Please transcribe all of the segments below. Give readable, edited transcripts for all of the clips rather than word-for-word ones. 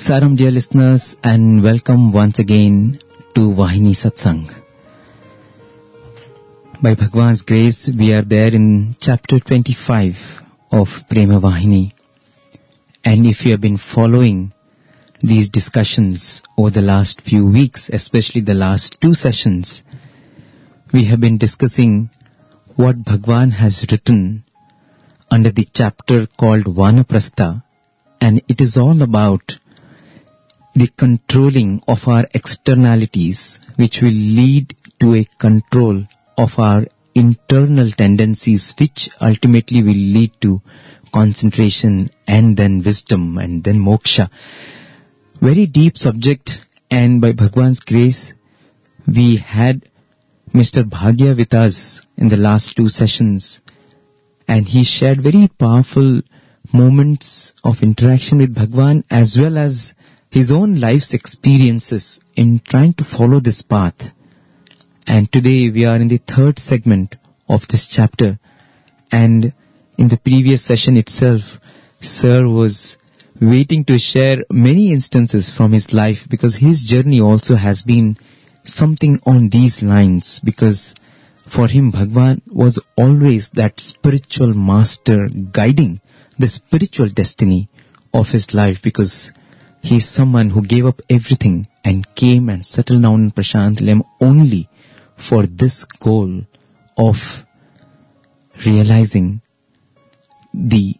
Saram, dear listeners, and welcome once again to Vahini Satsang. By Bhagwan's grace, we are there in chapter 25 of Prema Vahini. And if you have been following these discussions over the last few weeks, especially the last two sessions, we have been discussing what Bhagwan has written under the chapter called Vanaprastha, and it is all about the controlling of our externalities, which will lead to a control of our internal tendencies, which ultimately will lead to concentration and then wisdom and then moksha. Very deep subject, and by Bhagwan's grace, we had Mr. Bhagya with us in the last two sessions, and he shared very powerful moments of interaction with Bhagwan as well as his own life's experiences in trying to follow this path. And today we are in the third segment of this chapter, and in the previous session itself, Sir was waiting to share many instances from his life, because his journey also has been something on these lines, because for him Bhagwan was always that spiritual master guiding the spiritual destiny of his life, because he is someone who gave up everything and came and settled down in Prashantalayam only for this goal of realizing the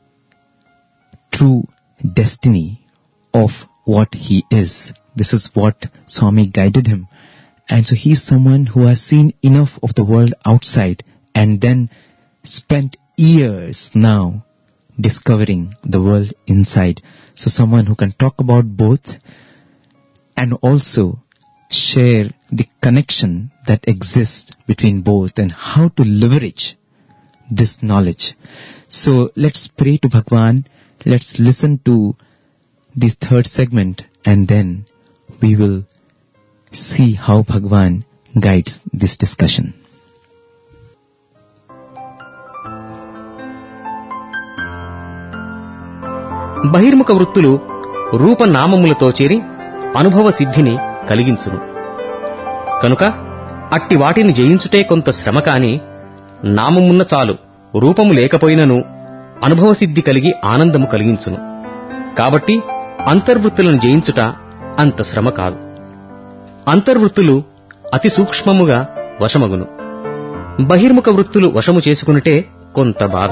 true destiny of what he is. This is what Swami guided him. And so he is someone who has seen enough of the world outside and then spent years now discovering the world inside. So someone who can talk about both and also share the connection that exists between both and how to leverage this knowledge. So let's pray to Bhagwan. Let's listen to this third segment, and then we will see how Bhagwan guides this discussion. బహిర్ముఖ వృత్తులు రూపనామములతో చేరి అనుభవ సిద్ధిని కలిగించును. కనుక అట్టి వాటిని జయించుటే కొంత శ్రమ కాని, నామమున్న చాలు రూపము లేకపోయినను అనుభవ సిద్ధి కలిగి ఆనందము కలిగించును. కాబట్టి అంతర్వృత్తులను జయించుట అంత శ్రమ కాదు. అంతర్వృత్తులు అతి సూక్ష్మముగా వశమగును. బహిర్ముఖ వృత్తులు వశము చేసుకునుటే కొంత బాధ.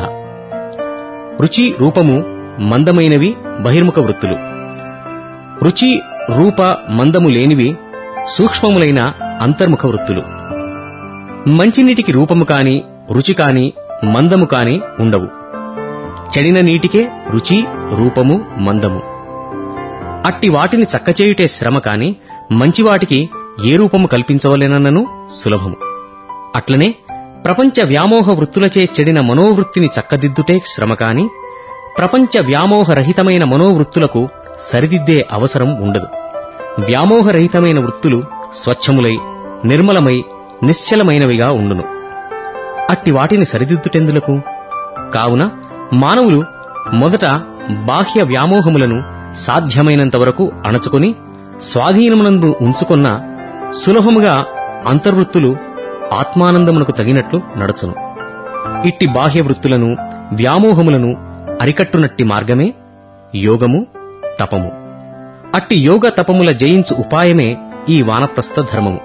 రుచి రూపము మందమైనవి బహిర్ముఖ వృత్తులు. రుచి రూప మందము లేనివి సూక్ష్మములైన అంతర్ముఖ వృత్తులు. మంచినీటికి రూపము కాని, రుచి కాని, మందము కాని ఉండవు. చెడిన నీటికే రుచి, రూపము, మందము. అట్టి వాటిని చక్కచేయుటే శ్రమ కాని, మంచివాటికి ఏ రూపము కల్పించవలెనన్నను సులభము. అట్లనే ప్రపంచ వ్యామోహ వృత్తులచే చెడిన మనోవృత్తిని చక్కదిద్దుటే శ్రమ కాని, ప్రపంచ వ్యామోహరహితమైన మనోవృత్తులకు సరిదిద్దే అవసరం ఉండదు. వ్యామోహరహితమైన వృత్తులు స్వచ్ఛములై, నిర్మలమై, నిశ్చలమైనవిగా ఉండును. అట్టి వాటిని సరిదిద్దుటెందులకు? కావున మానవులు మొదట బాహ్య వ్యామోహములను సాధ్యమైనంతవరకు అణచుకొని స్వాధీనమునందు ఉంచుకొన్న సులభముగా అంతర్వృత్తులు ఆత్మానందమునకు తగినట్లు నడచును. ఇట్టి బాహ్య వృత్తులను, వ్యామోహములను అరికట్టునట్టి మార్గమే యోగము, తపము. అట్టి యోగ తపముల జయించు ఉపాయమే ఈ వానప్రస్థ ధర్మము.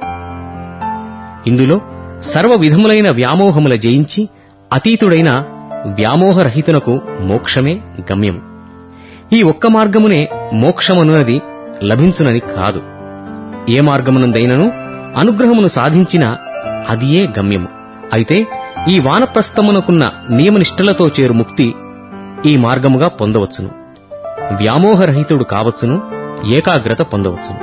ఇందులో సర్వ విధములైన వ్యామోహముల జయించి అతీతుడైన వ్యామోహరహితునకు మోక్షమే గమ్యము. ఈ ఒక్క మార్గమునే మోక్షమనున్నది లభించునని కాదు. ఏ మార్గమునందైనను అనుగ్రహమును సాధించిన అదియే గమ్యము. అయితే ఈ వానప్రస్థమునకున్న నియమనిష్టలతో చేరు ముక్తి ఈ మార్గముగా పొందవచ్చును. వ్యామోహరహితుడు కావచ్చును, ఏకాగ్రత పొందవచ్చును.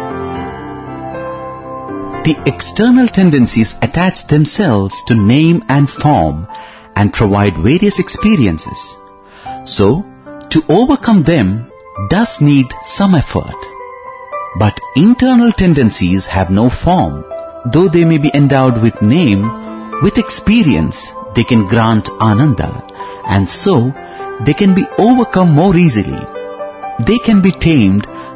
The external tendencies attach themselves to name and form and provide various experiences. So, to overcome them does need some effort. But internal tendencies have no form. Though they may be endowed with name, with experience they can grant ananda, and so they can be overcome more easily. They can be tamed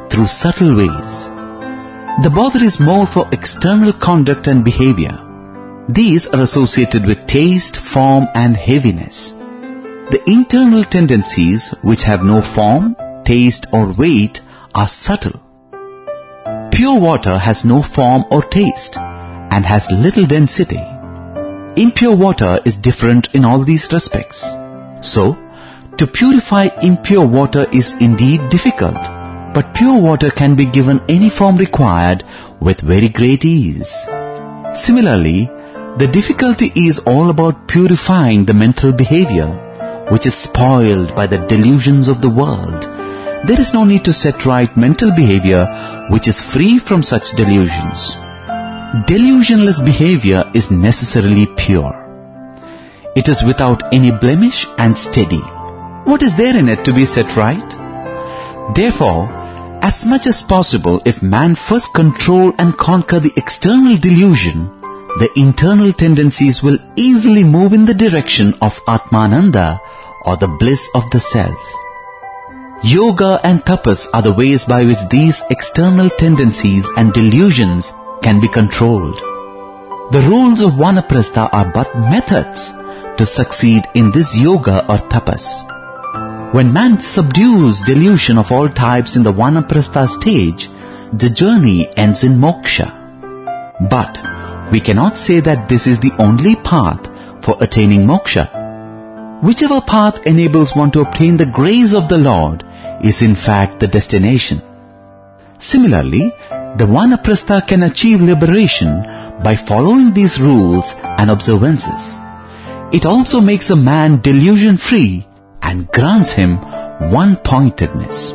through subtle ways. The bother is more for external conduct and behavior. These are associated with taste, form and heaviness. The internal tendencies, which have no form, taste or weight, are subtle. Pure water has no form or taste and has little density. Impure water is different in all these respects. So, to purify impure water is indeed difficult, but pure water can be given any form required with very great ease. Similarly, the difficulty is all about purifying the mental behavior, which is spoiled by the delusions of the world. There is no need to set right mental behavior which is free from such delusions. Delusionless behavior is necessarily pure. It is without any blemish and steady. What is there in it to be set right? Therefore, as much as possible, if man first control and conquer the external delusion, the internal tendencies will easily move in the direction of Atmananda, or the bliss of the self. Yoga and tapas are the ways by which these external tendencies and delusions can be controlled. The rules of Vanaprastha are but methods to succeed in this yoga or tapas. When man subdues delusion of all types in the Vanaprastha stage, the journey ends in moksha. But we cannot say that this is the only path for attaining moksha. Whichever path enables one to obtain the grace of the Lord is in fact the destination. Similarly, the Vanaprastha can achieve liberation by following these rules and observances. It also makes a man delusion-free and grants him one-pointedness.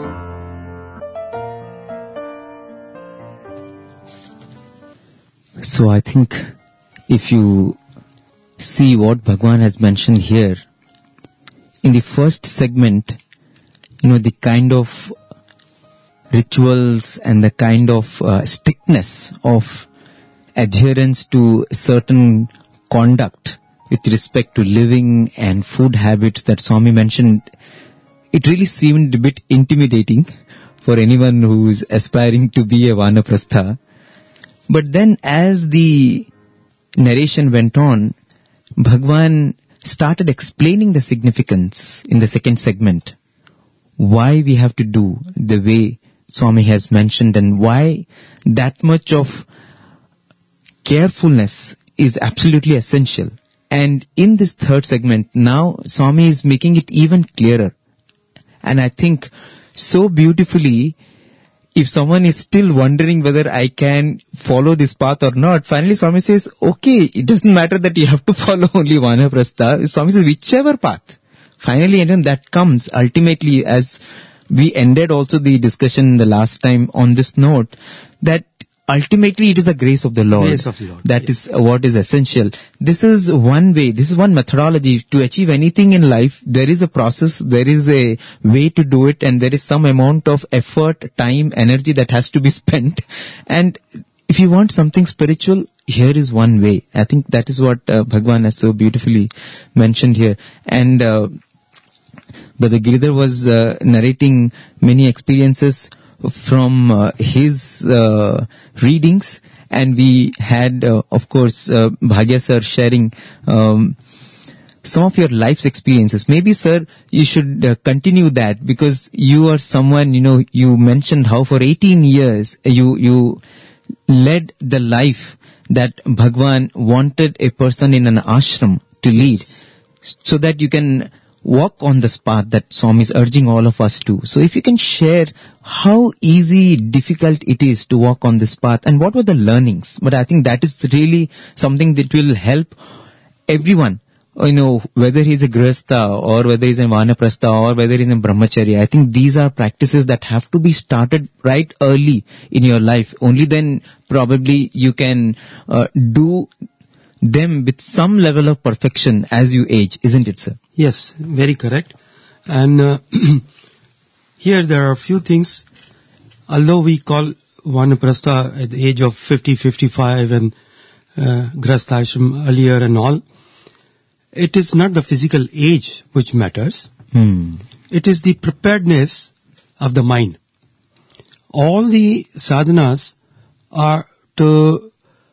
So I think if you see what Bhagwan has mentioned here, in the first segment, the kind of rituals and the kind of strictness of adherence to certain conduct with respect to living and food habits that Swami mentioned, it really seemed a bit intimidating for anyone who is aspiring to be a Vanaprastha. But then as the narration went on, Bhagwan started explaining the significance in the second segment, why we have to do the way Swami has mentioned and why that much of carefulness is absolutely essential. And in this third segment, now Swami is making it even clearer. And I think so beautifully, if someone is still wondering whether I can follow this path or not, finally Swami says, okay, it doesn't matter that you have to follow only Vanaprastha. Swami says, whichever path. Finally, and then that comes ultimately, as we ended also the discussion the last time on this note, that ultimately it is the grace of the Lord. Grace of the Lord. That is what is essential. This is one way, this is one methodology. To achieve anything in life, there is a process, there is a way to do it, and there is some amount of effort, time, energy that has to be spent. And if you want something spiritual, here is one way. I think that is what Bhagwan has so beautifully mentioned here. And Brother Giridhar was narrating many experiences from his readings, and we had, of course, Bhagya sir sharing some of your life's experiences. Maybe, sir, you should continue that, because you are someone, you mentioned how for 18 years you led the life that Bhagwan wanted a person in an ashram to lead, so that you can walk on this path that Swami is urging all of us to. So if you can share how easy, difficult it is to walk on this path, and what were the learnings. But I think that is really something that will help everyone, whether he's a Grihastha or whether he's a Vanaprastha or whether he's a Brahmacharya. I think these are practices that have to be started right early in your life. Only then probably you can do them with some level of perfection as you age, isn't it, sir? Yes, very correct. And here there are a few things. Although we call Vanaprastha at the age of 50, 55 and Grihastha ashram earlier and all, it is not the physical age which matters. It is the preparedness of the mind. all the sadhanas are to,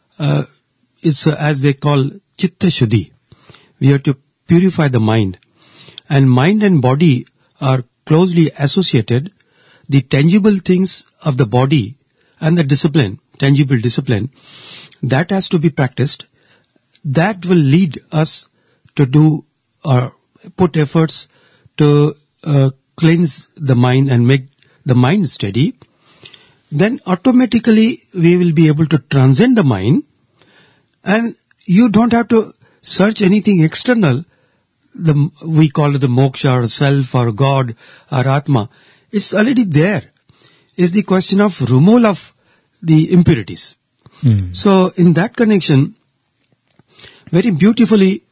it's as they call chitta shuddhi. We have to purify the mind. And mind and body are closely associated. The tangible things of the body and the discipline, tangible discipline, that has to be practiced. That will lead us to do or put efforts to cleanse the mind and make the mind steady. Then automatically we will be able to transcend the mind, and you don't have to search anything external. We call it the moksha or self or God or Atma. It's already there. It's the question of removal of the impurities. So in that connection, very beautifully,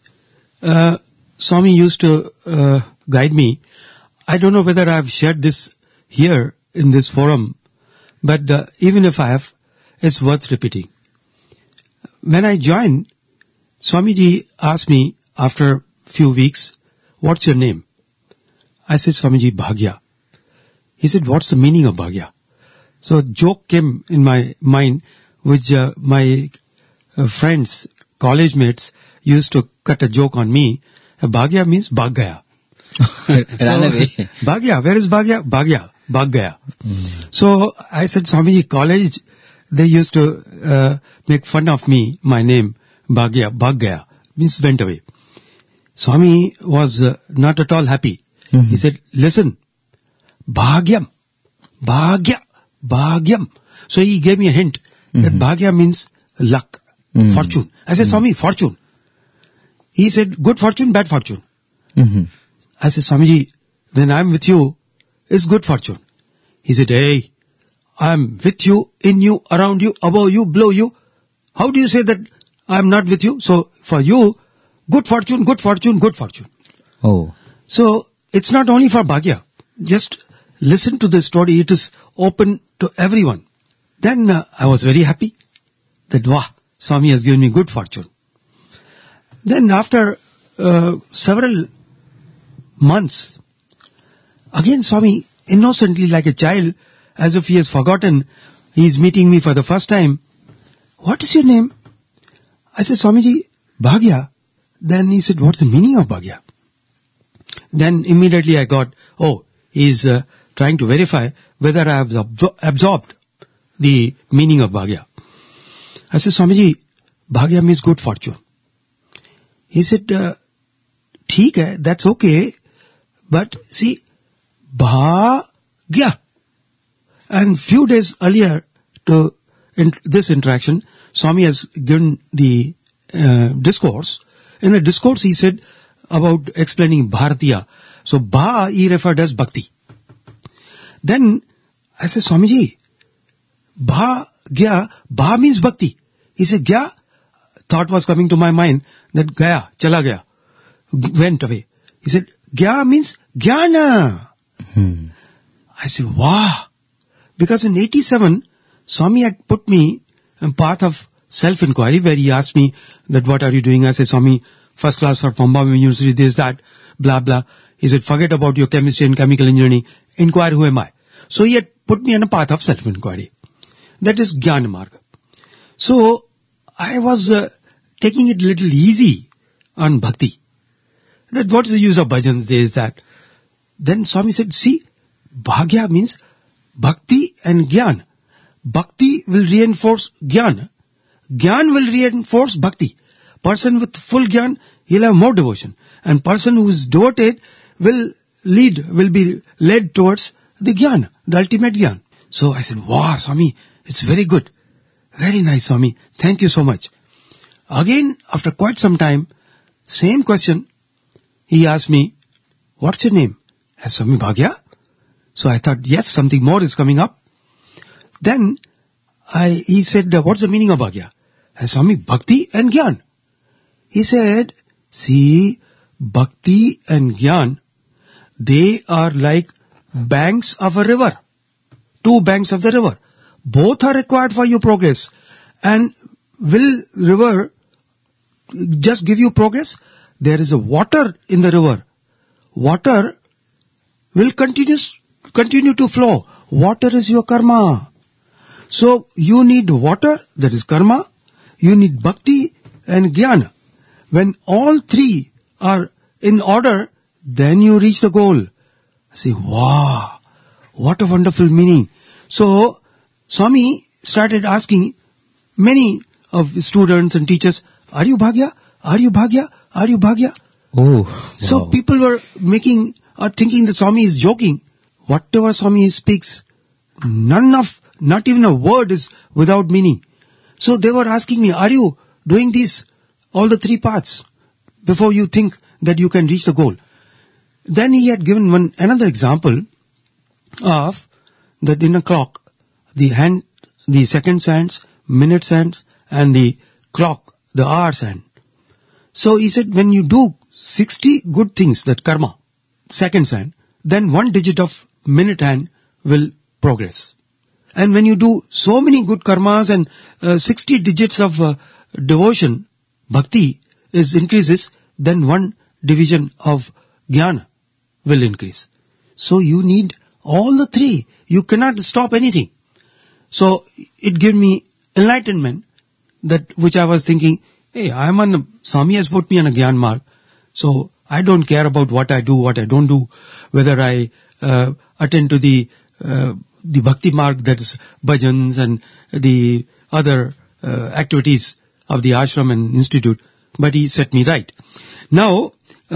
Swami used to guide me. I don't know whether I have shared this here in this forum, but even if I have, it's worth repeating. When I joined, Swamiji asked me after a few weeks, what's your name? I said, Swamiji, Bhagya. He said, what's the meaning of Bhagya? So a joke came in my mind, which my friends, college mates, used to cut a joke on me. Bhagya means Bhag Gaya. Ran away. Bhagya, where is Bhagya? Bhagya, Bhag Gaya. So I said, Swamiji, college, they used to make fun of me, my name, Bhagya, Bhag Gaya, means went away. Swami was not at all happy. He said, listen, Bhagyam, Bhagya, Bhagyam. So he gave me a hint that Bhagya means luck, fortune. I said, Swami, fortune. He said, good fortune, bad fortune. I said, Swamiji, when I'm with you, it's good fortune. He said, hey, I'm with you, in you, around you, above you, below you. How do you say that I'm not with you? So for you, good fortune, good fortune, good fortune. Oh. So it's not only for Bhagya. Just listen to the story. It is open to everyone. Then I was very happy that, wow, Swami has given me good fortune. Then after several months, again Swami, innocently like a child, as if he has forgotten, he is meeting me for the first time. What is your name? I said, Swamiji, Bhagya. Then he said, what's the meaning of Bhagya? Then immediately I got, he is trying to verify whether I have absorbed the meaning of Bhagya. I said, Swamiji, Bhagya means good fortune. He said, theek hai, that's okay, but see, Bhagya. And few days earlier to this interaction, Swami has given the discourse. In the discourse he said about explaining Bharatiya. So Bha he referred as Bhakti. Then I said, Swamiji, Bhagya, Bha means Bhakti. He said, Gya, thought was coming to my mind that Gaya, chala gaya, went away. He said, Gya means Jnana. I said, wow. Because in 87, Swami had put me on path of self-inquiry where he asked me that what are you doing? I said, Swami, first class for Bombay University, this, that, blah, blah. He said, forget about your chemistry and chemical engineering. Inquire who am I? So he had put me on a path of self-inquiry. That is Jnana Marga. So I was taking it a little easy on bhakti. That what is the use of bhajans, this, that. Then Swami said, see, Bhagya means bhakti and jnana. Bhakti will reinforce jnana. Jnana will reinforce bhakti. Person with full jnana, he'll have more devotion. And person who is devoted will be led towards the jnana, the ultimate jnana. So I said, wow, Swami, it's very good. Very nice, Swami. Thank you so much. Again, after quite some time, same question, he asked me, what's your name? I said, Swami, Bhagya. So I thought, yes, something more is coming up. Then he said, what's the meaning of Bhagya? I said, Swami, Bhakti and Jnana. He said, see, Bhakti and Jnana, they are like banks of a river. Two banks of the river. Both are required for your progress. And will river just give you progress? There is a water in the river. Water will continue to flow. water is your karma. So you need water, that is karma. You need bhakti and jnana. When all three are in order, then you reach the goal. I say, wow, what a wonderful meaning. So Swami started asking many of the students and teachers, are you Bhagya? Are you Bhagya? Are you Bhagya? Oh, wow. So people were thinking that Swami is joking. Whatever Swami speaks, not even a word is without meaning. So they were asking me, are you doing these, all the three paths, before you think that you can reach the goal? Then he had given another example of that in a clock, the seconds hands, minutes hands, and the clock, the hours hand. So he said, when you do 60 good things, that karma, seconds hand, then 1 digit of minute hand will progress. And when you do so many good karmas and 60 digits of devotion, bhakti increases, then 1 division of jnana will increase. So you need all the three. You cannot stop anything. So it gave me enlightenment, that which I was thinking, hey, Swami has put me on a Gyan mark, so I don't care about what I do, what I don't do, whether I attend to the bhakti mark, that is bhajans and the other activities of the ashram and institute, but he set me right. Now,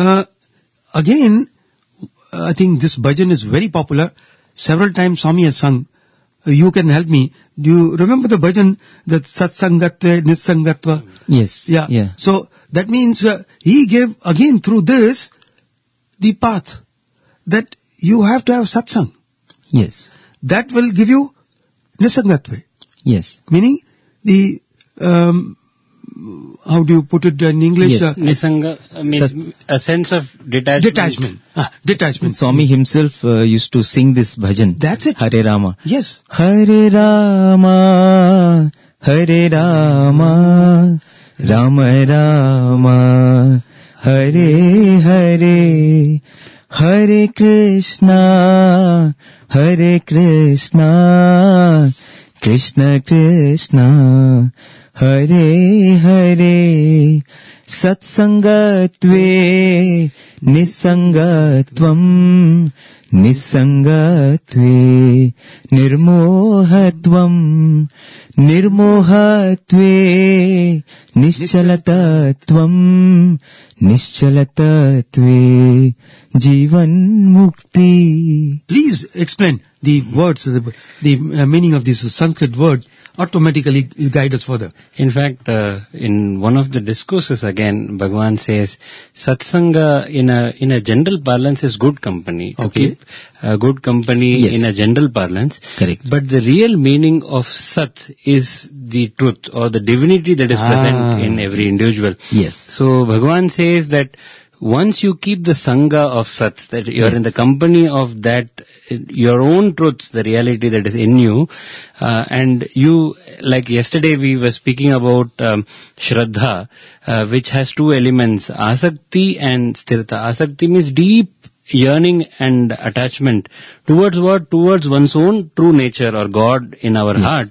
again, I think this bhajan is very popular. Several times Swami has sung. You can help me. Do you remember the bhajan, that satsangatva, nisangatva? Yes. Yeah. So that means he gave again through this the path that you have to have satsang. Yes. That will give you nisangatva. Yes. Meaning the, how do you put it in English? Yes. Nisanga means a sense of detachment. Detachment. Swami himself used to sing this bhajan. That's it. Hare Rama. Yes. Hare Rama, Hare Rama, Rama Rama, Hare Hare, Hare Krishna, Hare Krishna, Krishna Krishna, Hare Hare, Satsangatve, Nisangatvam, Nisangatve, Nirmohatvam, Nirmohatve, Nischalatatvam, Nischalatatve, Jivan Mukti. Please explain the words, the meaning of this Sanskrit word. Automatically guide us further. In fact, in one of the discourses again, Bhagavan says, Satsanga in a general parlance is good company. To Okay. keep good company Yes. in a general parlance. Correct. But the real meaning of Sat is the truth or the divinity that is present in every individual. Yes. So Bhagavan says that once you keep the Sangha of Sat, that you are Yes. in the company of that, your own truth, the reality that is in you, and you, like yesterday we were speaking about Shraddha, which has two elements, Asakti and Sthirta. Asakti means deep yearning and attachment towards what? Towards one's own true nature or God in our heart.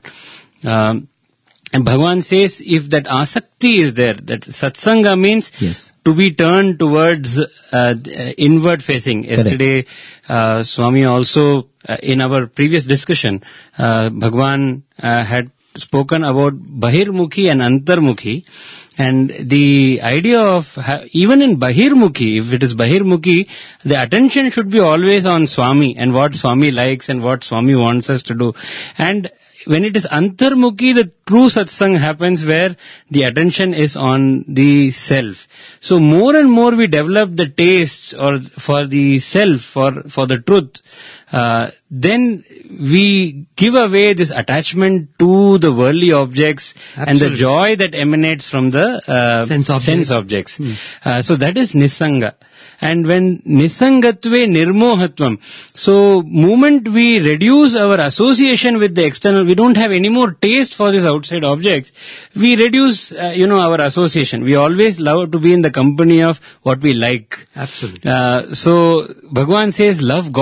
And Bhagavan says, if that asakti is there, that satsanga means Yes. to be turned towards inward facing. Yesterday, Swami also, in our previous discussion, Bhagavan had spoken about Bahirmukhi and Antarmukhi. And the idea of, even in Bahirmukhi, if it is Bahirmukhi, the attention should be always on Swami and what Swami likes and what Swami wants us to do. And when it is Antarmukhi, the true satsang happens where the attention is on the self. So more and more we develop the taste or for the self, for the truth, then we give away this attachment to the worldly objects and the Absolutely. joy that emanates from the Sense objects. So that is Nisanga. And when Nisangatve Nirmohatvam, so moment we reduce our association with the external, we don't have any more taste for these outside objects, we reduce, our association. We always love to be in the company of what we like. Absolutely. So Bhagavan says, love God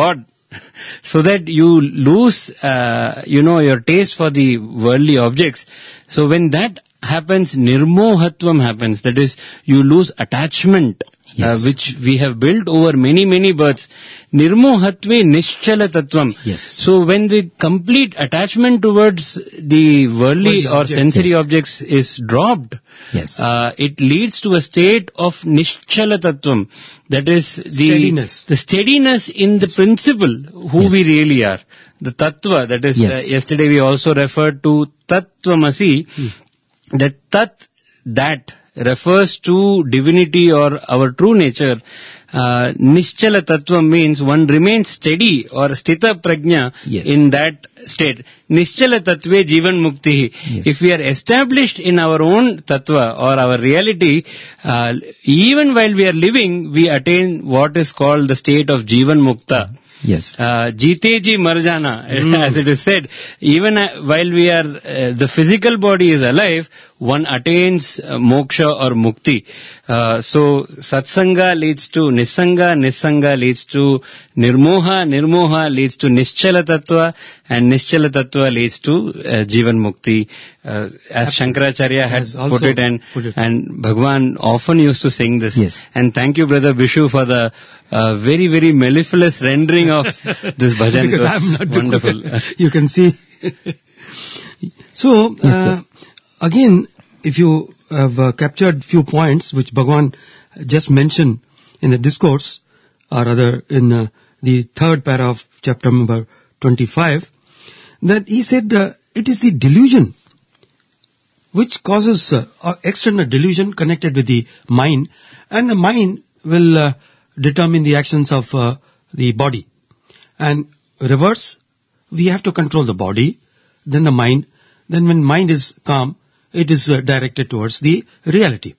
so that you lose, your taste for the worldly objects. So when that happens, nirmohatvam happens. That is, you lose attachment, which we have built over many, many births. Nirmohatve nischala tattvam. Yes. So when the complete attachment towards the worldly or sensory objects is dropped, it leads to a state of nischala tattvam. That is the steadiness in the principle, who we really are. The tattva, that is, yesterday we also referred to tattvamasi. That that refers to divinity or our true nature. Nischala tattva means one remains steady or sthita prajna in that state. Nischala tattve jivan mukti. If we are established in our own tattva or our reality, even while we are living, we attain what is called the state of jivan mukta. Yes. Jite ji mar jana, as it is said. Even while we are, the physical body is alive, one attains moksha or mukti. So satsanga leads to nissanga, nissanga leads to nirmoha, nirmoha leads to nischala tattva, and nischala tattva leads to jivan mukti. As Shankaracharya had put it, and Bhagwan often used to sing this. Yes. And thank you, Brother Bishu, for the very, very mellifluous rendering of this bhajan. Because I'm not wonderful. You can see. So, again, if you have captured few points which Bhagwan just mentioned in the discourse, or rather in the third para of chapter number 25, that he said it is the delusion which causes external delusion connected with the mind, and the mind will determine the actions of the body. And reverse, we have to control the body, then the mind. Then when mind is calm, it is directed towards the reality.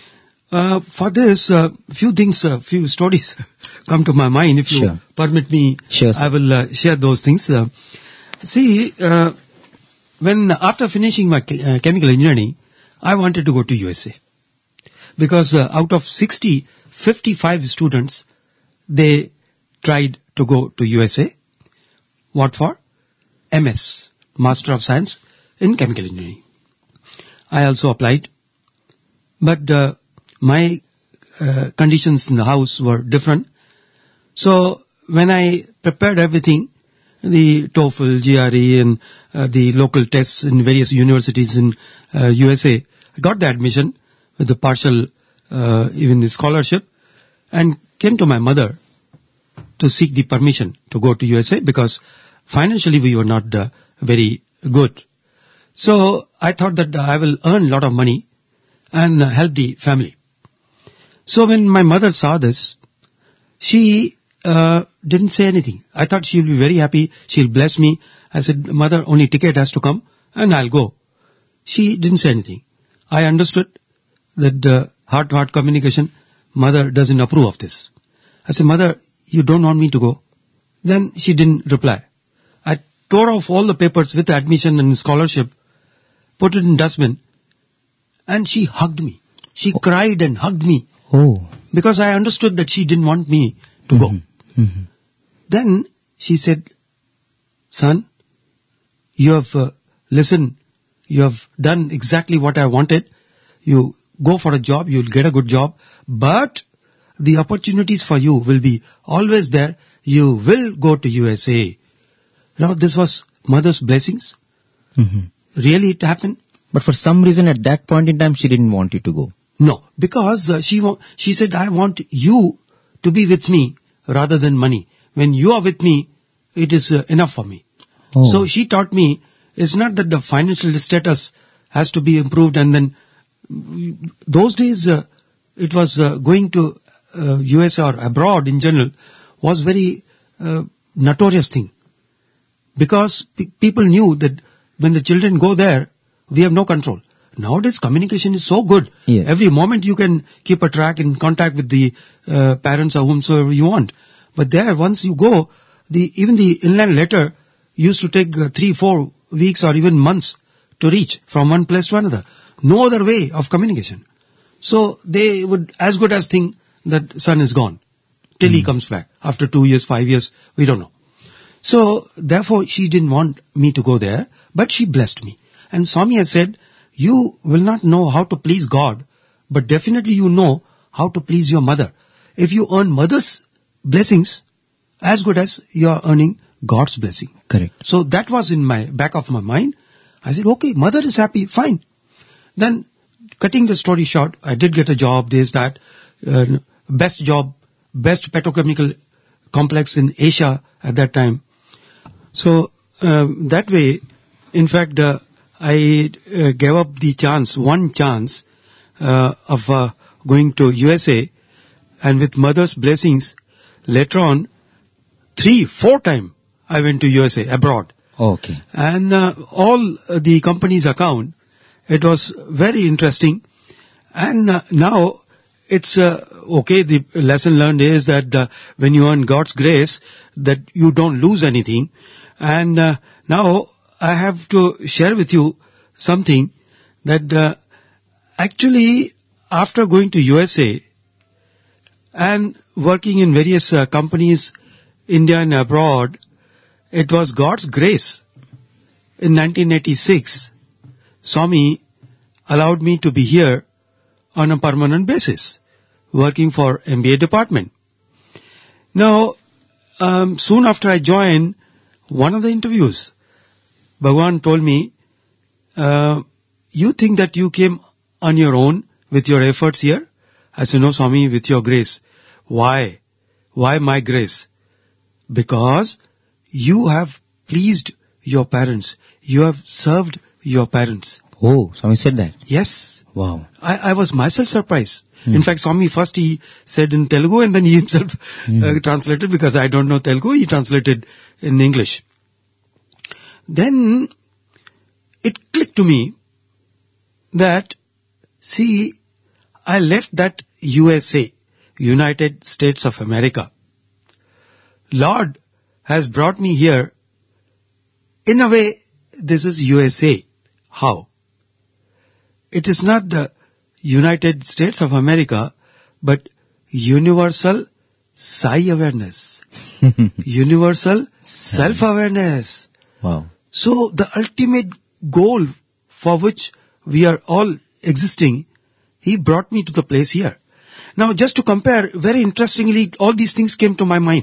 For this, few things, few stories come to my mind. If you permit me, I will share those things. See, when after finishing my chemical engineering, I wanted to go to USA. Because out of 60, 55 students, they tried to go to USA. What for? MS, Master of Science in Chemical Engineering. I also applied. But my conditions in the house were different. So when I prepared everything, the TOEFL, GRE and the local tests in various universities in USA, I got the admission with the partial, even the scholarship, and came to my mother to seek the permission to go to USA because financially we were not very good. So I thought that I will earn a lot of money and help the family. So when my mother saw this, she didn't say anything. I thought she'll be very happy. She'll bless me. I said, Mother, only ticket has to come and I'll go. She didn't say anything. I understood that heart-to-heart communication, Mother doesn't approve of this. I said, Mother, you don't want me to go? Then she didn't reply. I tore off all the papers with admission and scholarship, put it in dustbin, and she hugged me. She cried and hugged me. Because I understood that she didn't want me to go. Then she said, Son, you have listened, you have done exactly what I wanted. You go for a job, you'll get a good job, but the opportunities for you will be always there. You will go to USA. Now this was mother's blessings. Really it happened. But for some reason at that point in time she didn't want you to go. No, because she said, I want you to be with me rather than money. When you are with me, it is enough for me. So she taught me, it's not that the financial status has to be improved, and then those days it was going to US or abroad in general was very notorious thing. Because people knew that when the children go there, we have no control. Nowadays communication is so good. Yes. Every moment you can keep a track in contact with the parents or whomsoever you want. But there, once you go, even the inland letter used to take 3-4 weeks or even months to reach from one place to another. No other way of communication. So they would as good as think that son is gone till he comes back. After 2 years, 5 years, we don't know. So, therefore, she didn't want me to go there, but she blessed me. And Swami has said, you will not know how to please God, but definitely you know how to please your mother. If you earn mother's blessings, as good as you are earning God's blessing. Correct. So that was in my back of my mind. I said, okay, mother is happy, fine. Then, cutting the story short, I did get a job, this, that, best job, best petrochemical complex in Asia at that time. So, that way, in fact, I gave up the chance, one chance, of going to USA, and with mother's blessings, later on, 3-4 times, I went to USA, abroad. Okay. And all the company's account, it was very interesting. And now, it's okay, the lesson learned is that when you earn God's grace, that you don't lose anything. And now, I have to share with you something that actually, after going to USA and working in various companies, India and abroad, it was God's grace. In 1986, Swami allowed me to be here on a permanent basis, working for MBA department. Now, soon after I joined one of the interviews, Bhagavan told me, you think that you came on your own with your efforts here? I said, no, Swami, with your grace. Why? Why my grace? Because you have pleased your parents. You have served your parents. Oh, Swami said that? Yes. Wow. I was myself surprised. In fact, Swami first he said in Telugu and then he himself translated, because I don't know Telugu, he translated in English. Then it clicked to me that, see, I left that USA, United States of America. Lord has brought me here. In a way, this is USA. How? It is not the United States of America, but universal Sai awareness. Universal self-awareness. Wow. So the ultimate goal for which we are all existing, he brought me to the place here. Now just to compare, very interestingly, all these things came to my mind.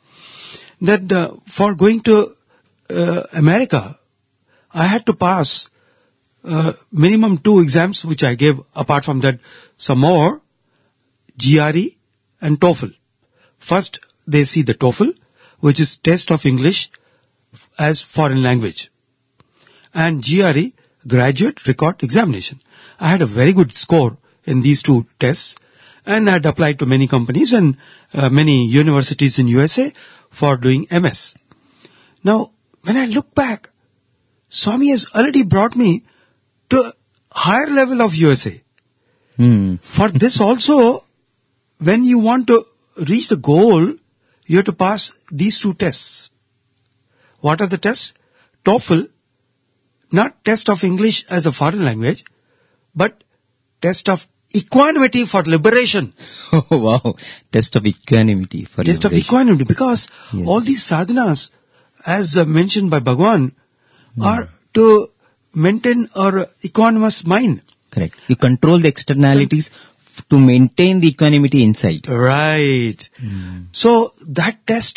That for going to America, I had to pass minimum 2 exams which I gave, apart from that some more, GRE and TOEFL. First they see the TOEFL, which is test of English as foreign language, and GRE, graduate record examination. I had a very good score in these 2 tests, and I had applied to many companies and many universities in USA for doing MS. Now, when I look back, Swami has already brought me to a higher level of USA. For this also, when you want to reach the goal, you have to pass these 2 tests. What are the tests? TOEFL, not test of English as a foreign language, but test of equanimity for liberation. Oh, wow. Test of equanimity for Test liberation. of equanimity, because Yes. all these sadhanas, as mentioned by Bhagavan, are to maintain our equanimous mind. Correct. You control the externalities to maintain the equanimity inside. Right. So that test,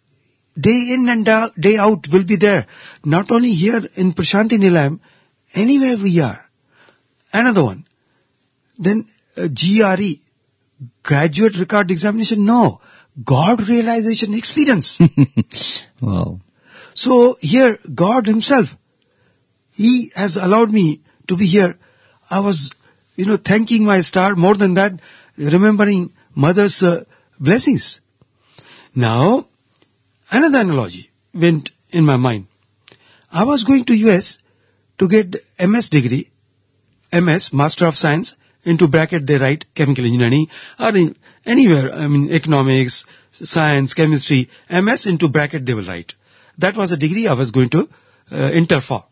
day in and day out, will be there. Not only here in Prashanti Nilayam, anywhere we are. Another one. Then GRE, graduate record examination, no. God realization experience. Wow. So here, God himself, he has allowed me to be here. I was, thanking my star. More than that, remembering mother's blessings. Now, another analogy went in my mind. I was going to US to get MS degree, MS, Master of Science, into bracket they write chemical engineering, or in anywhere, economics, science, chemistry, MS into bracket they will write. That was a degree I was going to enter for.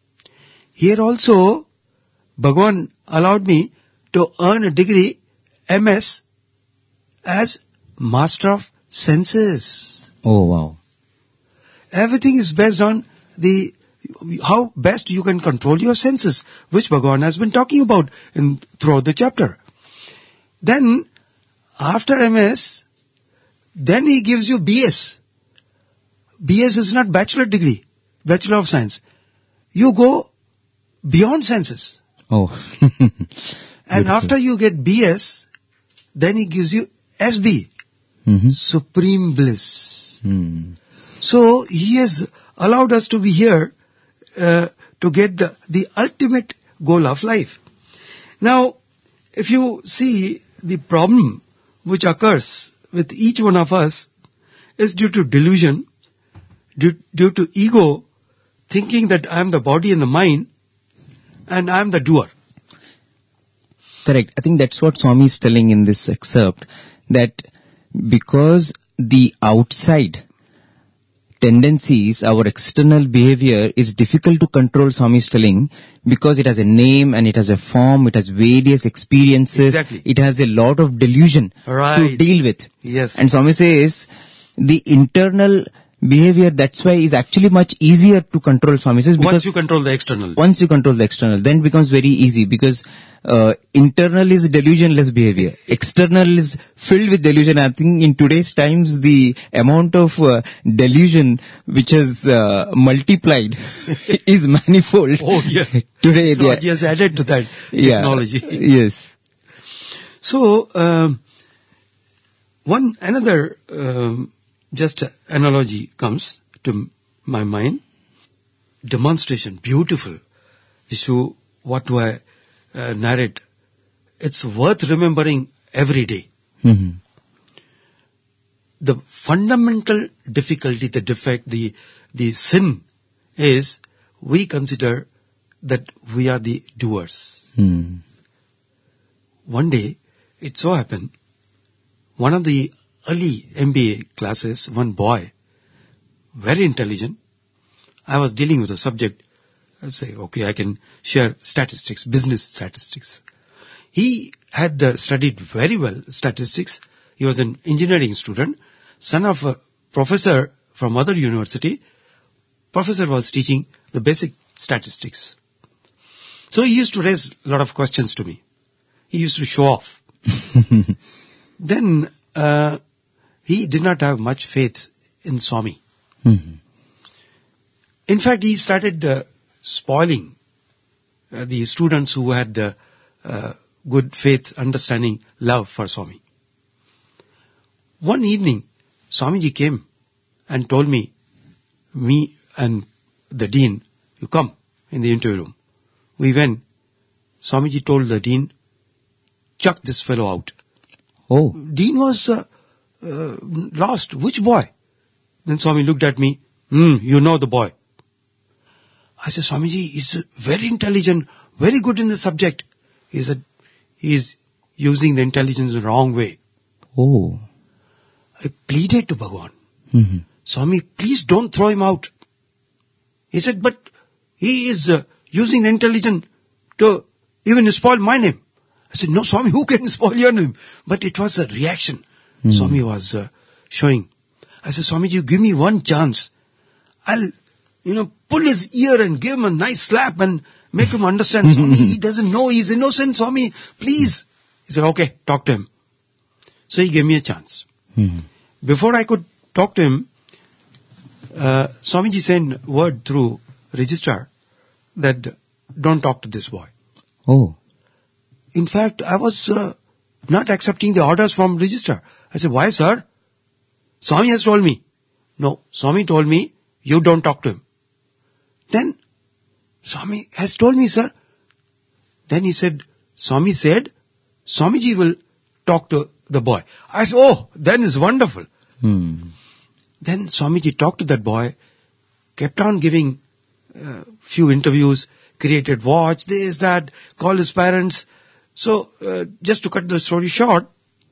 Here also, Bhagavan allowed me to earn a degree, MS, as Master of Senses. Oh, wow. Everything is based on how best you can control your senses, which Bhagavan has been talking about throughout the chapter. Then, after MS, then he gives you BS. BS is not bachelor degree, Bachelor of Science. You go beyond senses. Oh. And after you get BS, then he gives you SB, Supreme Bliss. So he has allowed us to be here to get the ultimate goal of life. Now, if you see the problem which occurs with each one of us is due to delusion, due to ego, thinking that I am the body and the mind and I am the doer. Correct. I think that's what Swami is telling in this excerpt, that because the outside tendencies, our external behavior is difficult to control, Swami is telling, because it has a name and it has a form, it has various experiences, Exactly. It has a lot of delusion to deal with. Yes. And Swami says, the internal behavior, that's why is actually much easier to control, Swami says. Once you control the external. Once you control the external, then it becomes very easy, because internal is delusionless behavior. External is filled with delusion. I think in today's times, the amount of delusion which has multiplied is manifold. Oh, yeah. Today, God has added to that technology. Yes. So, another just analogy comes to my mind. Demonstration, beautiful. Vishu, what do I narrate? It's worth remembering every day. The fundamental difficulty, the defect, the sin is we consider that we are the doers. One day, it so happened, one of the early MBA classes, one boy, very intelligent, I was dealing with a subject, I'll say, okay, I can share statistics, business statistics. He had studied very well statistics. He was an engineering student, son of a professor from other university. Professor was teaching the basic statistics. So he used to raise a lot of questions to me. He used to show off. Then he did not have much faith in Swami. In fact, he started spoiling the students who had good faith, understanding, love for Swami. One evening, Swamiji came and told me and the dean, you come in the interview room. We went. Swamiji told the dean, chuck this fellow out. Oh. Dean was lost. Which boy? Then Swami looked at me. You know the boy. I said, Swamiji, he's very intelligent, very good in the subject. He said, he is using the intelligence the wrong way. Oh. I pleaded to Bhagavan. Swami, please don't throw him out. He said, but he is using the intelligence to even spoil my name. I said, no, Swami, who can spoil your name? But it was a reaction. Swami was showing. I said, Swamiji, you give me one chance. I'll, pull his ear and give him a nice slap and make him understand. Swami, he doesn't know, he's innocent, Swami, please. He said, okay, talk to him. So he gave me a chance. Before I could talk to him, Swamiji sent word through registrar that don't talk to this boy. Oh. In fact, I was not accepting the orders from registrar. I said, why, sir? Swami has told me. No, Swami told me, you don't talk to him. Then, Swami has told me, sir. Then he said, Swami said, Swamiji will talk to the boy. I said, oh, then it's wonderful. Then Swamiji talked to that boy, kept on giving few interviews, created watch, this, that, called his parents. So, just to cut the story short,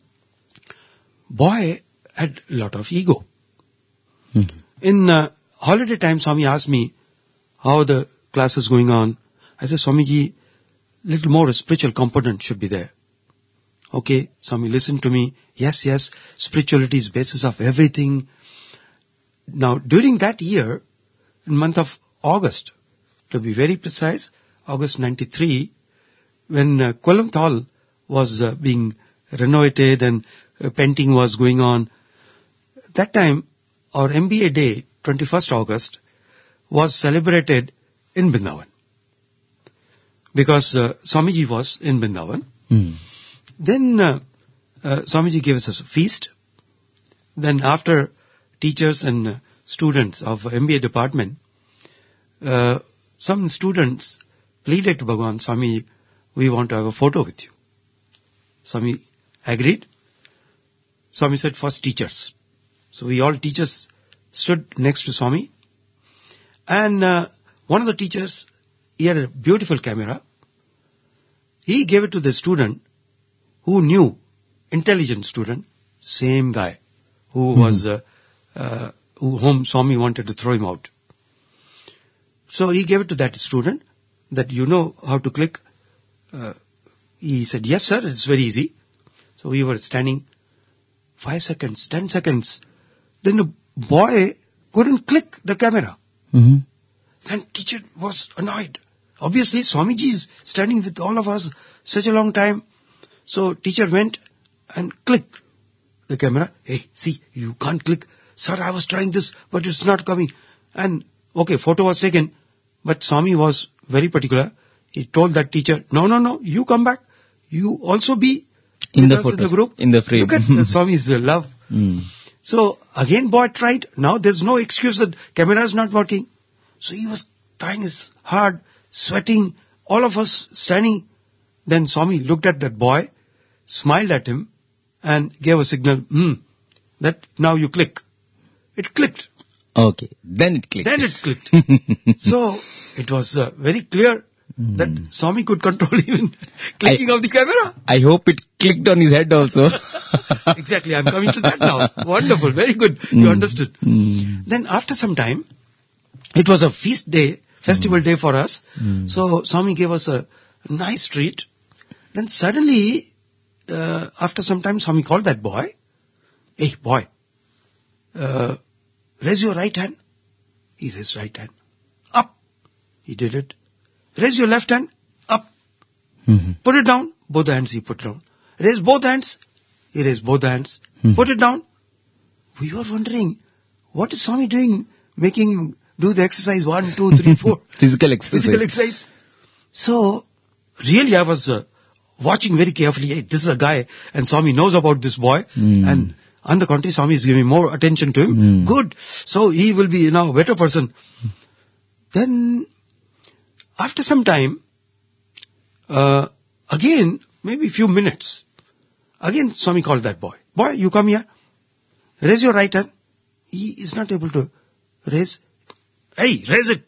boy had a lot of ego. In holiday time, Swami asked me how the class is going on. I said, Swamiji, little more spiritual component should be there. Okay, Swami, listen to me. Yes, spirituality is basis of everything. Now, during that year, in month of August, to be very precise, August 93, when Kollamthal was being renovated and painting was going on, that time our MBA day, 21st August, was celebrated in Vrindavan. Because Swamiji was in Vrindavan. Then Swamiji gave us a feast. Then after teachers and students of MBA department, some students pleaded to Bhagavan, Swami, we want to have a photo with you. Swami agreed. Swami said, first teachers. So we all teachers stood next to Swami. And one of the teachers, he had a beautiful camera. He gave it to the student who knew, intelligent student, same guy who was, whom Swami wanted to throw him out. So he gave it to that student that you know how to click. He said, yes sir, it's very easy. So we were standing 5 seconds, 10 seconds. Then the boy couldn't click the camera. Then teacher was annoyed. Obviously Swamiji is standing with all of us such a long time. So teacher went and clicked the camera. Hey, see, you can't click. Sir, I was trying this, but it's not coming. And okay, photo was taken. But Swami was very particular. He told that teacher, no, you come back. You also be in the us photo, in the group. in the frame. Look at Swami's love. So again boy tried. Now there's no excuse that camera is not working. So he was trying his hard, sweating, all of us standing. Then Swami looked at that boy, smiled at him and gave a signal, that now you click. It clicked. Okay, then it clicked. So it was very clear that Swami could control even clicking of the camera. I hope it clicked on his head also. Exactly, I'm coming to that now. Wonderful, very good. You understood. Then after some time, it was a feast day, festival day for us. So Swami gave us a nice treat. Then suddenly, after some time, Swami called that boy. Hey boy, raise your right hand. He raised right hand. Up. He did it. Raise your left hand. Up. Put it down. Both hands he put down. Raise both hands. He raised both hands. Put it down. We were wondering, what is Swami doing? Making him do the exercise 1, 2, 3, 4. Physical exercise. So, really I was watching very carefully. Hey, this is a guy and Swami knows about this boy. And on the contrary, Swami is giving more attention to him. Good. So he will be now a better person. Then, after some time, again, maybe a few minutes, again Swami called that boy. Boy, you come here. Raise your right hand. He is not able to raise. Hey, raise it.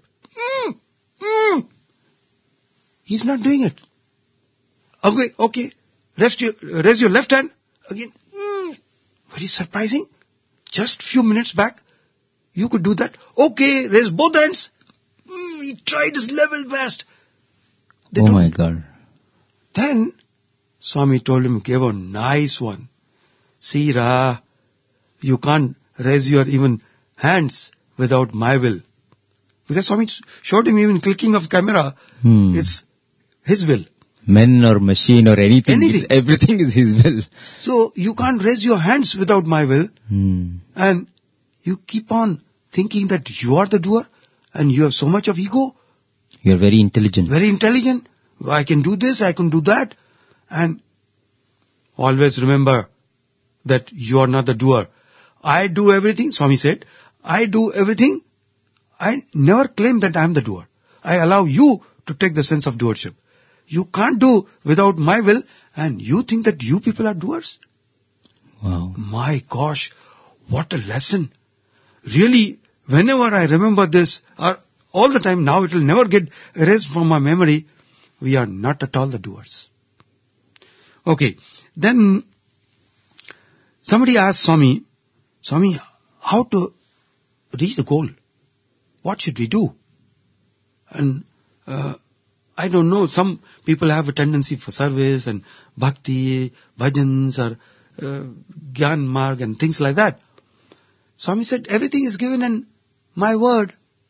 He's not doing it. Okay. Raise your left hand. Again. Very surprising. Just few minutes back, you could do that. Okay, raise both hands. He tried his level best. Oh my God. Then, Swami told him, gave a nice one. See, Ra, you can't raise your even hands without my will. Because Swami showed him even clicking of camera, it's his will. Men or machine or anything. Everything is his will. So you can't raise your hands without my will. And you keep on thinking that you are the doer and you have so much of ego. You are very intelligent. Very intelligent. I can do this, I can do that. And always remember that you are not the doer. I do everything, Swami said. I do everything. I never claim that I am the doer. I allow you to take the sense of doership. You can't do without my will, and you think that you people are doers? Wow. My gosh, what a lesson. Really, whenever I remember this, all the time now, it will never get erased from my memory. We are not at all the doers. Okay, then somebody asked Swami, how to reach the goal? What should we do? And I don't know, some people have a tendency for service and bhakti, bhajans or Gyan Marg and things like that. Swami said, everything is given in my word.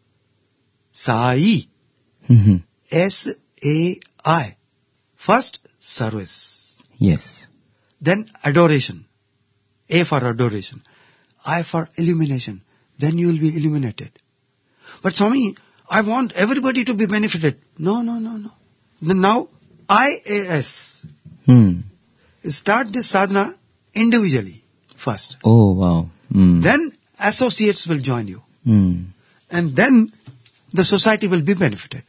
Sai. Mhm. S-A-I. First, service. Yes. Then adoration. A for adoration. I for illumination. Then you will be illuminated. But Swami, I want everybody to be benefited. No. Then now, IAS. Start this sadhana individually first. Oh, wow. Then associates will join you. And then the society will be benefited.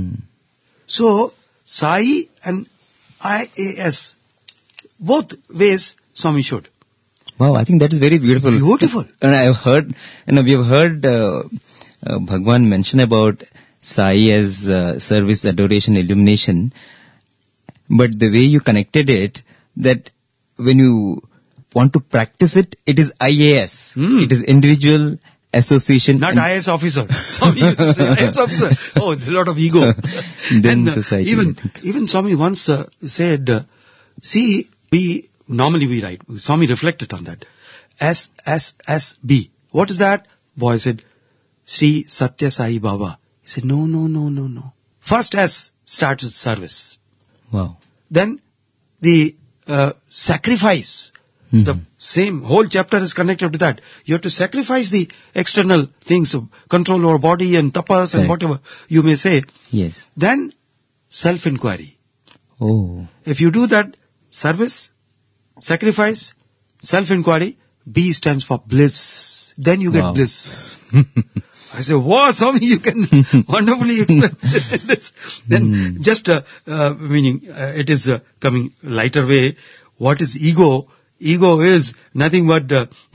So, Sai and IAS, both ways Swami showed. Wow, I think that is very beautiful. Beautiful. And I've heard, we have heard Bhagwan mention about Sai as service, adoration, illumination. But the way you connected it, that when you want to practice it, it is IAS. It is individual, association. Not IAS officer. Swami used to say IAS officer. Oh, there's a lot of ego. Then society. Even Swami once said, see, normally we write. Swami reflected on that. SSSB. What is that? Boy said, Sri Satya Sai Baba. He said, no. First S starts with service. Wow. Then the sacrifice. The same whole chapter is connected to that. You have to sacrifice the external things of control over body and tapas and whatever you may say. Yes. Then self-inquiry. Oh. If you do that, service, sacrifice, self-inquiry, B stands for bliss. Then you get bliss. I say, wow, Swami, you can wonderfully explain this. Then just meaning it is coming lighter way. What is ego? Ego is nothing but,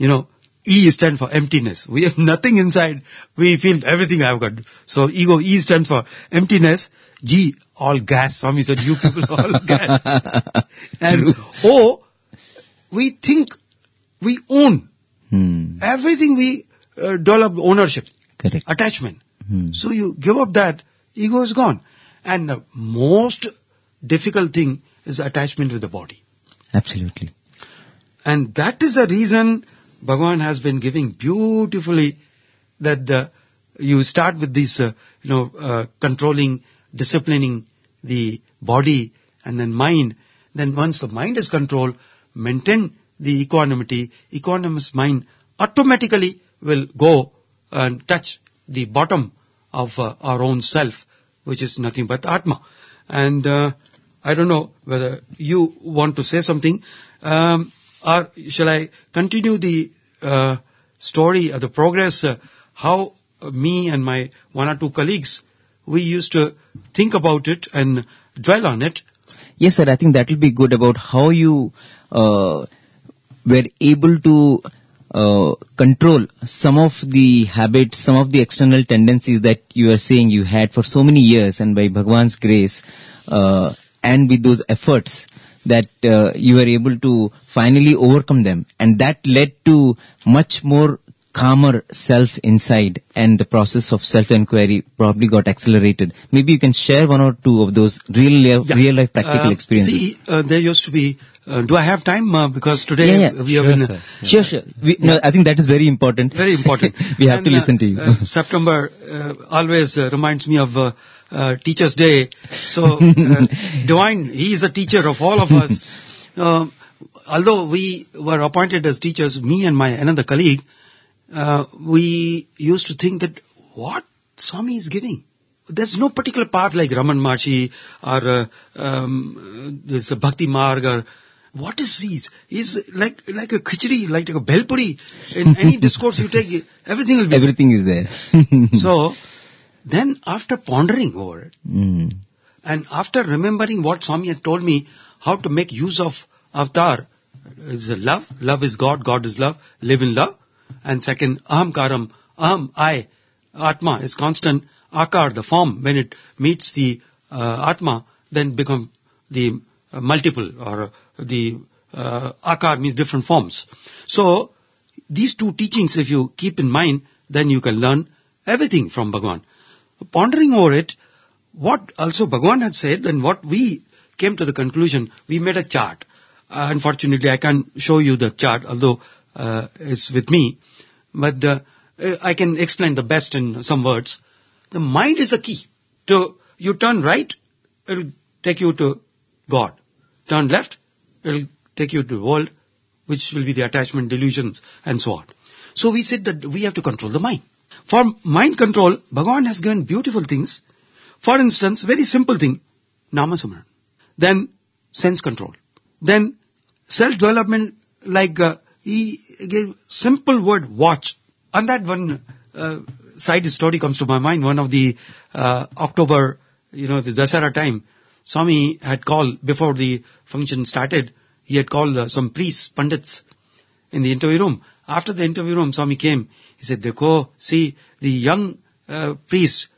E stands for emptiness. We have nothing inside. We feel everything I have got. So ego, E stands for emptiness. G, all gas. Swami said, you people are all gas. And O, we think we own. Everything we develop ownership. Correct. Attachment. So you give up that, ego is gone. And the most difficult thing is attachment with the body. Absolutely. And that is the reason Bhagavan has been giving beautifully that you start with this, controlling, disciplining the body and then mind. Then once the mind is controlled, maintain the equanimity. Equanimous mind automatically will go and touch the bottom of our own self, which is nothing but Atma. And I don't know whether you want to say something. Or shall I continue the story, the progress, how me and my one or two colleagues, we used to think about it and dwell on it. Yes, sir, I think that will be good about how you were able to control some of the habits, some of the external tendencies that you are saying you had for so many years, and by Bhagwan's grace and with those efforts, that you were able to finally overcome them, and that led to much more calmer self inside, and the process of self-inquiry probably got accelerated. Maybe you can share one or two of those real life practical experiences. See, there used to be, do I have time? Because today we have been... Sure. No, I think that is very important. Very important. We have to listen to you. September always reminds me of Teacher's Day. So, Divine, he is a teacher of all of us. Although we were appointed as teachers, me and my another colleague, we used to think that what Swami is giving. There's no particular path like Raman Maharshi or this Bhakti Marg or what is these? He's like a khichdi, like a bhelpuri. In any discourse you take, everything will be. Everything is there. So, then after pondering over it, and after remembering what Swami had told me, how to make use of avatar, is love. Love is God, God is love. Live in love. And second, aham karam, aham, I, Atma is constant. Akar, the form, when it meets the Atma, then become the multiple, or the Akar means different forms. So, these two teachings, if you keep in mind, then you can learn everything from Bhagavan. Pondering over it, what also Bhagavan had said, and what we came to the conclusion, we made a chart. Unfortunately, I can't show you the chart, although it's with me. but I can explain the best in some words. The mind is a key. You turn right, it'll take you to God. Turn left, it'll take you to the world, which will be the attachment, delusions, and so on. So we said that we have to control the mind. For mind control, Bhagavan has given beautiful things. For instance, very simple thing, Namasamaran. Then sense control. Then self-development, like he gave simple word, watch. On that one side story comes to my mind. One of the October, the Dasara time, Swami had called, before the function started, he had called some priests, pandits, in the interview room. After the interview room, Swami came. He said, Dekho, see, the young priests,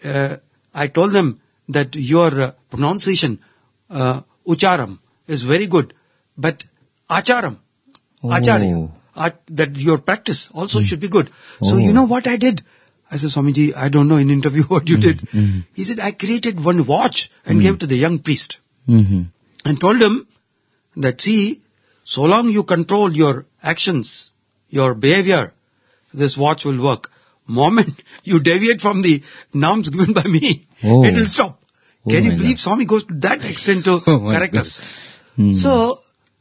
I told them that your pronunciation, ucharam, is very good. But acharam, acharya, that your practice also should be good. So you know what I did? I said, Swamiji, I don't know in interview what you did. He said, I created one watch and gave it to the young priest. And told him that, see, so long you control your actions, your behavior, this watch will work. Moment you deviate from the norms given by me, it will stop. Can you believe Swami goes to that extent to correct us? So,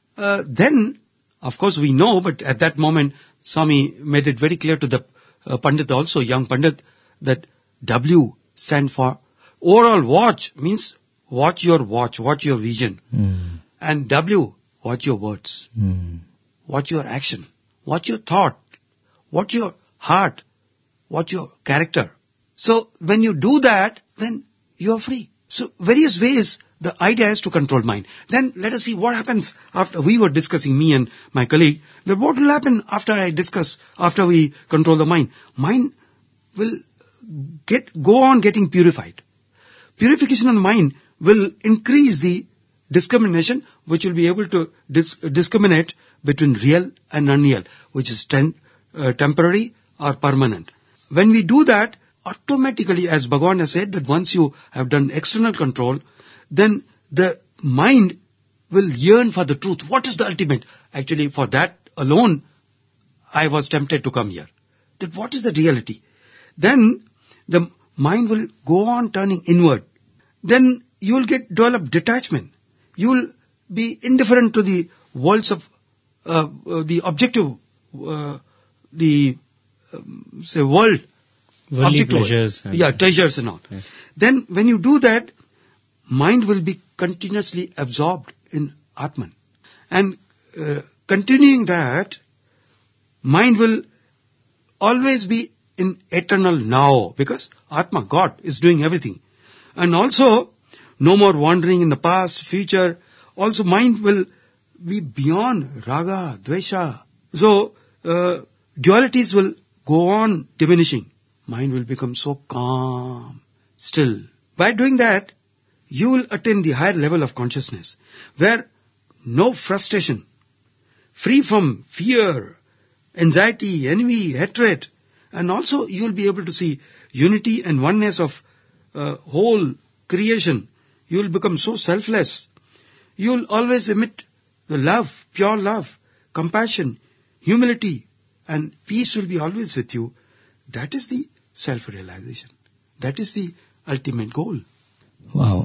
then, of course we know, but at that moment, Swami made it very clear to the Pandit also, young Pandit, that W stand for overall watch, means watch your vision. And W, watch your words. Watch your action. Watch your thought. Watch your heart. Watch your character. So when you do that, then you are free. So various ways the idea is to control mind. Then let us see what happens after. We were discussing, me and my colleague, that what will happen after we control the mind. Mind will go on getting purified. Purification of the mind will increase the discrimination, which will be able to discriminate between real and unreal, which is temporary or permanent. When we do that, automatically, as Bhagavan has said, that once you have done external control, then the mind will yearn for the truth. What is the ultimate? Actually, for that alone, I was tempted to come here. That what is the reality? Then the mind will go on turning inward. Then you will develop detachment. You will be indifferent to the worlds of the objective, world. Worldly pleasures. Treasures and all. Yes. Then when you do that, mind will be continuously absorbed in Atman. And continuing that, mind will always be in eternal now, because Atma, God, is doing everything. And also, no more wandering in the past, future. Also, mind will be beyond raga, dvesha. So, dualities will go on diminishing. Mind will become so calm, still. By doing that, you will attain the higher level of consciousness, where no frustration, free from fear, anxiety, envy, hatred, and also you will be able to see unity and oneness of whole creation. You will become so selfless. You will always emit the love, pure love, compassion, humility, and peace will be always with you. That is the self-realization. That is the ultimate goal. Wow.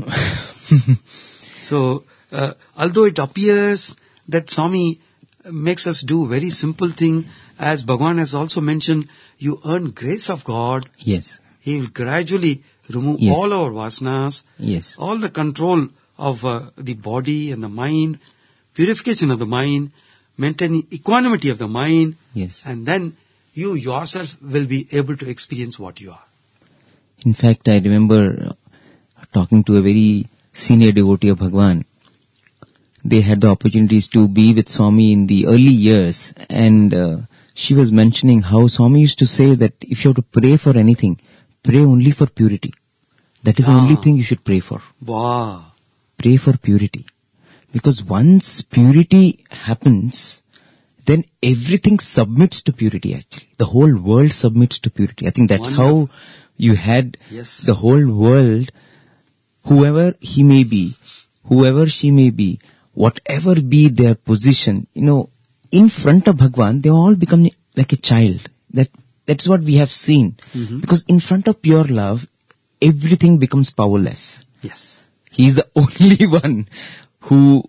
So, although it appears that Swami makes us do very simple thing, as Bhagavan has also mentioned, you earn grace of God. Yes. He will gradually remove all our vasanas, all the control of the body and the mind, purification of the mind, maintaining equanimity of the mind, and then you yourself will be able to experience what you are. In fact, I remember talking to a very senior devotee of Bhagavan. They had the opportunities to be with Swami in the early years, and she was mentioning how Swami used to say that if you have to pray for anything, pray only for purity. That is the only thing you should pray for. Wow. Pray for purity. Because once purity happens, then everything submits to purity actually. The whole world submits to purity. I think that's how you had the whole world, whoever he may be, whoever she may be, whatever be their position, in front of Bhagwan, they all become like a child. That's what we have seen. Because in front of pure love, everything becomes powerless. Yes. He is the only one who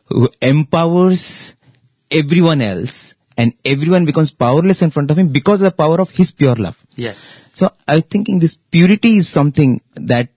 empowers everyone else, and everyone becomes powerless in front of him because of the power of his pure love. Yes. So I was thinking this purity is something that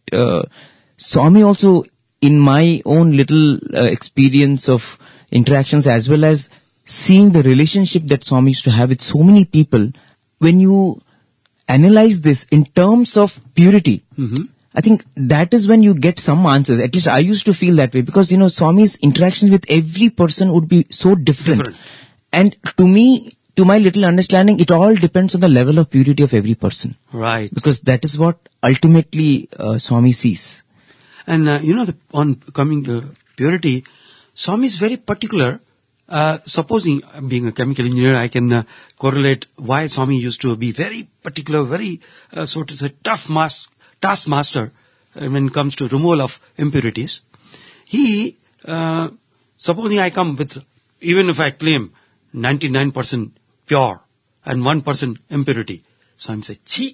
Swami also, in my own little experience of interactions, as well as seeing the relationship that Swami used to have with so many people, when you analyze this in terms of purity, I think that is when you get some answers. At least I used to feel that way, because, Swami's interactions with every person would be so different. And to me, to my little understanding, it all depends on the level of purity of every person. Right. Because that is what ultimately Swami sees. And, on coming to purity, Swami is very particular. Supposing, being a chemical engineer, I can correlate why Swami used to be very particular, very, so to say, tough taskmaster when it comes to removal of impurities. He, supposing I come with, even if I claim 99% pure and 1% impurity, Swami said, "Chi,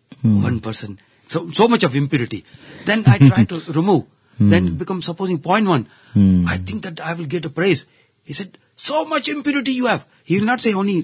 1%, so much of impurity." Then I try to remove. Then it becomes, supposing 0.1. I think that I will get a praise. He said, "So much impurity you have." He will not say only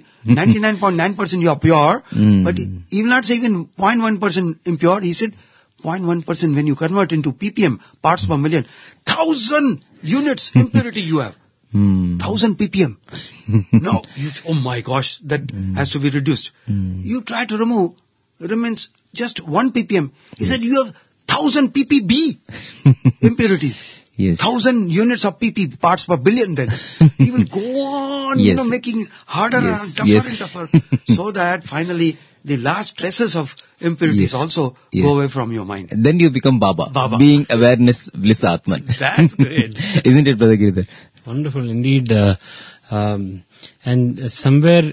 99.9% you are pure, but he will not say even 0.1% impure. He said 0.1% when you convert into ppm, parts per million, 1,000 units impurity you have. 1,000 ppm. No, oh my gosh, that has to be reduced. You try to remove, it remains just 1 ppm. He said you have 1,000 ppb impurities. Yes. 1,000 units of pp, parts per billion then. He will go on, making it harder and tougher and tougher. So that finally the last traces of impurities also go away from your mind. And then you become Baba. Being awareness, bliss Atman. That's great. Isn't it, Brother Giridhar? Wonderful indeed. And somewhere,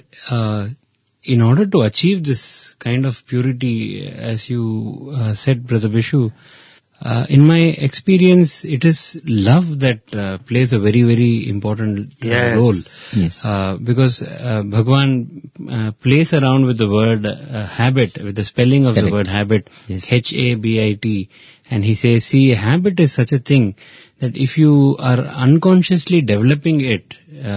in order to achieve this kind of purity, as you said, Brother Bishu, in my experience, it is love that plays a very, very important role. Yes. Because Bhagwan plays around with the word habit, with the spelling of the word habit, Habit. And he says, see, a habit is such a thing that if you are unconsciously developing it,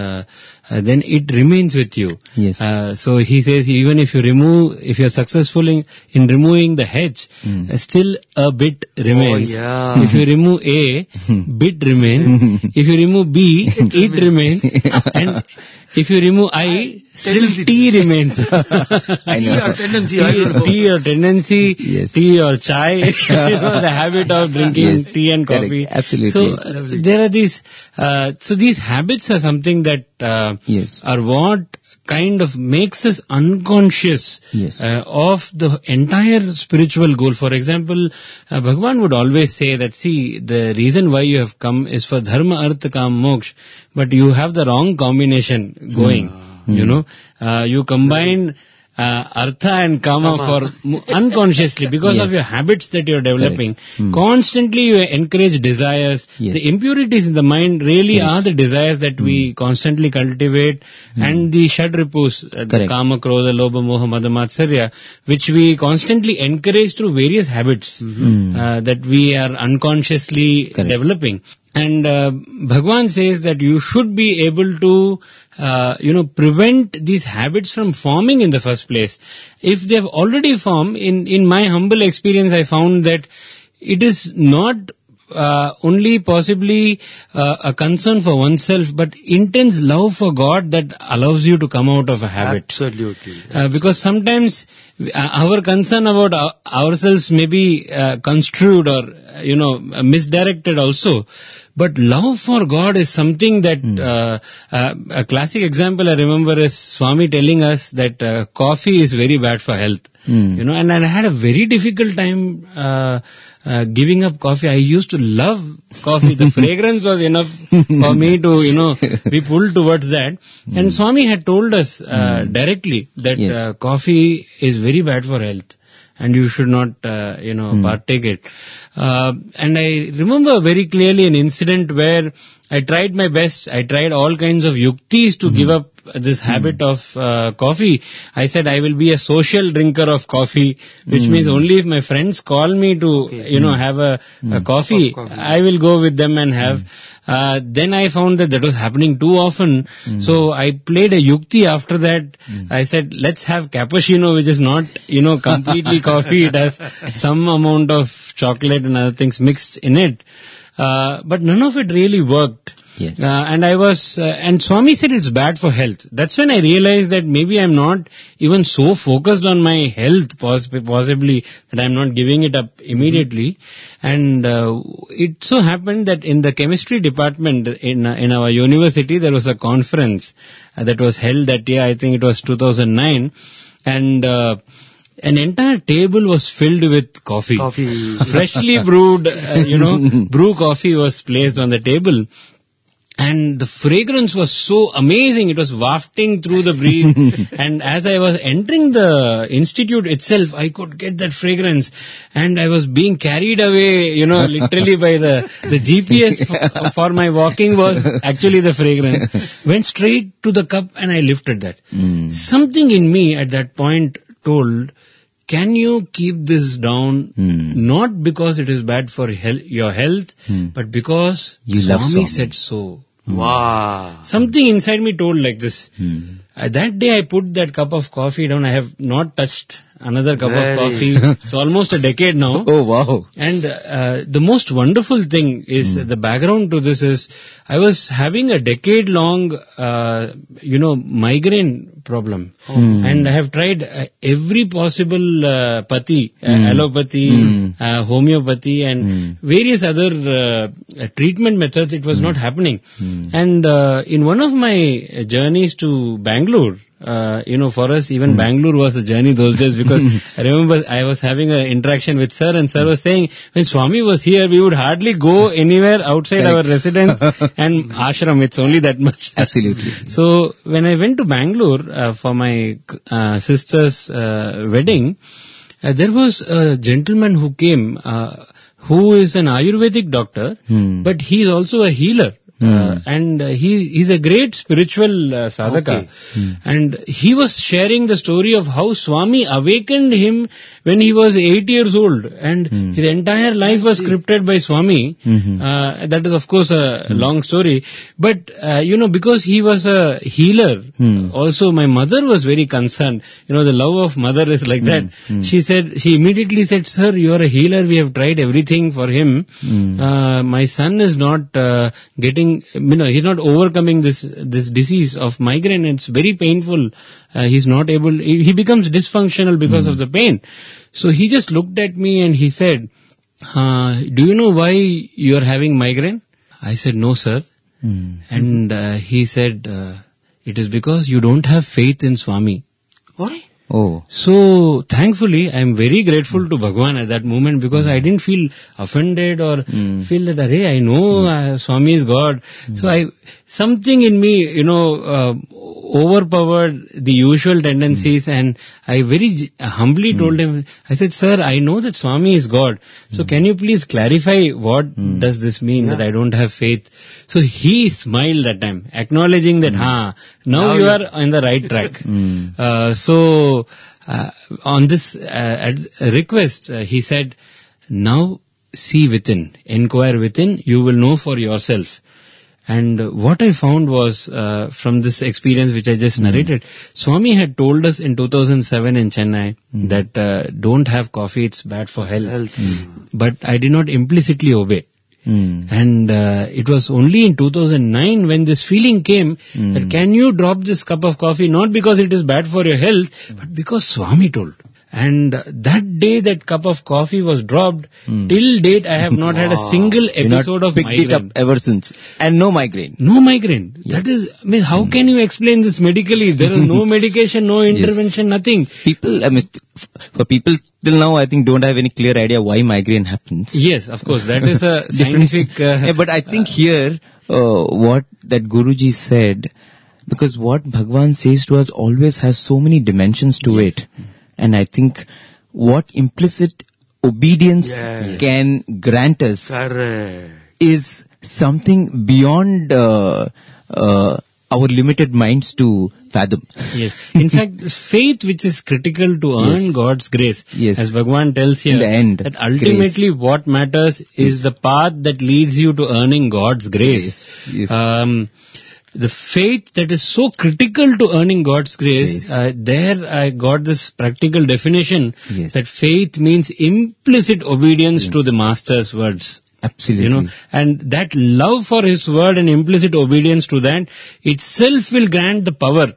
then it remains with you. Yes. So he says, even if you're successful in removing the H, still a bit remains. Oh, yeah. If you remove A, bit remains. If you remove B, it remains. And if you remove I, still T remains. I know. Tea or tendency, tea or chai, the habit of drinking tea and coffee. Correct. Absolutely. So there are these, so these habits are something that are what kind of makes us unconscious of the entire spiritual goal. For example, Bhagwan would always say that, see, the reason why you have come is for dharma, artha, kam, moksha, but you have the wrong combination going. You combine artha and kama for unconsciously because of your habits that you're developing. Constantly you encourage desires. The impurities in the mind really are the desires that we constantly cultivate, and the shadripus, the kama, krodha, lobha, moha, mada, matsarya, which we constantly encourage through various habits that we are unconsciously developing. And Bhagwan says that you should be able to prevent these habits from forming in the first place. If they have already formed, in my humble experience, I found that it is not only possibly a concern for oneself, but intense love for God that allows you to come out of a habit. Absolutely. Because sometimes our concern about ourselves may be construed or, misdirected also. But love for God is something that, a classic example I remember is Swami telling us that coffee is very bad for health. And I had a very difficult time giving up coffee. I used to love coffee. The fragrance was enough for me to, be pulled towards that. And Swami had told us directly that coffee is very bad for health, and you should not, partake it. And I remember very clearly an incident where I tried my best. I tried all kinds of yuktis to give up this habit of coffee. I said I will be a social drinker of coffee, which means only if my friends call me to, have a coffee, I will go with them and have. Then I found that was happening too often. So I played a yukti after that. I said, let's have cappuccino, which is not, completely coffee. It has some amount of chocolate and other things mixed in it. But none of it really worked. Yes. And Swami said it's bad for health. That's when I realized that maybe I'm not even so focused on my health, possibly, that I'm not giving it up immediately. And it so happened that in the chemistry department in our university, there was a conference that was held that year. I think it was 2009. And an entire table was filled with coffee. Freshly brewed, brew coffee was placed on the table. And the fragrance was so amazing. It was wafting through the breeze. And as I was entering the institute itself, I could get that fragrance. And I was being carried away, literally by the GPS for my walking was actually the fragrance. Went straight to the cup and I lifted that. Something in me at that point told, can you keep this down? Not because it is bad for your health, but because Swami said so. Wow. Something inside me told like this. That day I put that cup of coffee down. I have not touched another cup of coffee. It's almost a decade now. Oh, wow. And the most wonderful thing is the background to this is I was having a decade-long, migraine problem. And I have tried every possible allopathy, homeopathy and various other treatment methods. It was not happening. And in one of my journeys to Bangalore, for us, even Bangalore was a journey those days because I remember I was having an interaction with Sir and Sir was saying when Swami was here, we would hardly go anywhere outside our residence and ashram. It's only that much. Absolutely. So when I went to Bangalore for my sister's wedding, there was a gentleman who came who is an Ayurvedic doctor, but he is also a healer. And he's a great spiritual sadhaka. And he was sharing the story of how Swami awakened him when he was 8 years old. And his entire life was scripted by Swami. That is of course a long story. But, because he was a healer, also my mother was very concerned. The love of mother is like that. She immediately said, Sir, you are a healer. We have tried everything for him. My son is not getting, he's not overcoming this disease of migraine. It's very painful. He's not able, he becomes dysfunctional because of the pain. So he just looked at me and he said, do you know why you are having migraine? I said, no, sir. And he said, it is because you don't have faith in Swami. Why? Oh. So, thankfully, I am very grateful to Bhagwan at that moment because I didn't feel offended or feel that, I know Swami is God. So, something in me, overpowered the usual tendencies and I very humbly told him, I said, Sir, I know that Swami is God. So, can you please clarify what does this mean that I don't have faith? So, he smiled that time, acknowledging that, now you are on the right track. On this request, he said, now see within, inquire within, you will know for yourself. And what I found was, from this experience which I just narrated, Swami had told us in 2007 in Chennai that don't have coffee, it's bad for health. But I did not implicitly obey. And it was only in 2009 when this feeling came that can you drop this cup of coffee not because it is bad for your health but because Swami told. And that day that cup of coffee was dropped, till date I have not had a single episode of migraine. Picked it up ever since. And no migraine. No migraine. Yes. That is, how can you explain this medically? There is no medication, no intervention, nothing. For people till now, I think don't have any clear idea why migraine happens. Yes, of course. That is a scientific... but I think here, what that Guruji said, because what Bhagwan says to us always has so many dimensions to it. And I think what implicit obedience can grant us is something beyond our limited minds to fathom. Yes. In fact, faith which is critical to earn God's grace. Yes. As Bhagwan tells here, in the end, that ultimately what matters is the path that leads you to earning God's grace. Yes. The faith that is so critical to earning God's grace, there I got this practical definition that faith means implicit obedience to the Master's words. Absolutely. And that love for His word and implicit obedience to that itself will grant the power.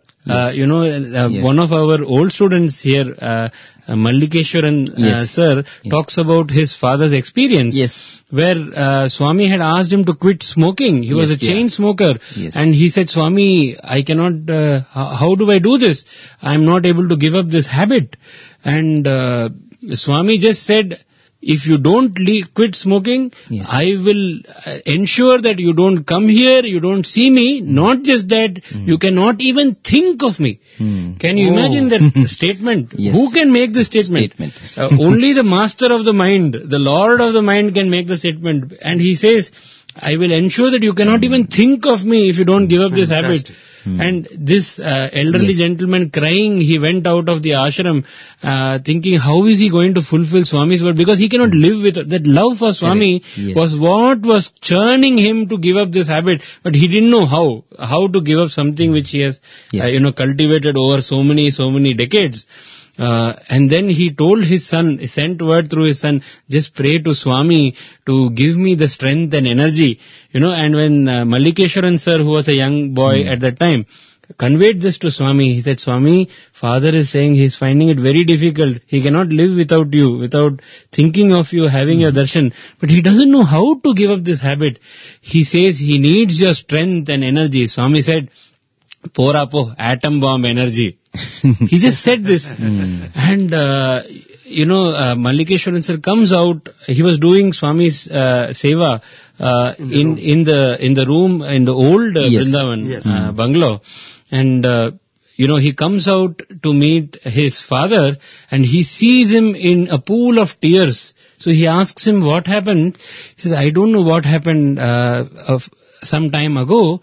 One of our old students here, Mallikeshwaran sir, talks about his father's experience. Where Swami had asked him to quit smoking. He was a chain smoker. And he said, Swami, I cannot, how do I do this? I am not able to give up this habit. And Swami just said, if you don't quit smoking, I will ensure that you don't come here, you don't see me. Not just that, you cannot even think of me. Can you imagine that statement? Who can make the statement? Only the master of the mind, the Lord of the mind can make the statement. And he says, I will ensure that you cannot even think of me if you don't give up this habit. And this elderly gentleman crying, he went out of the ashram thinking how is he going to fulfill Swami's word, because he cannot live with that love for Swami was what was churning him to give up this habit, but he didn't know how to give up something which he has cultivated over so many decades. And then he told his son, he sent word through his son, just pray to Swami to give me the strength and energy. And when Mallikeshwaran sir, who was a young boy at that time, conveyed this to Swami, he said, Swami, father is saying he is finding it very difficult. He cannot live without you, without thinking of you, having your darshan. But he doesn't know how to give up this habit. He says he needs your strength and energy. Swami said, Porapo, atom bomb energy. He just said this. And, Mallikeshwaran sir comes out, he was doing Swami's seva in the room, in the old Vrindavan bungalow. And, he comes out to meet his father and he sees him in a pool of tears. So he asks him what happened. He says, I don't know what happened some time ago.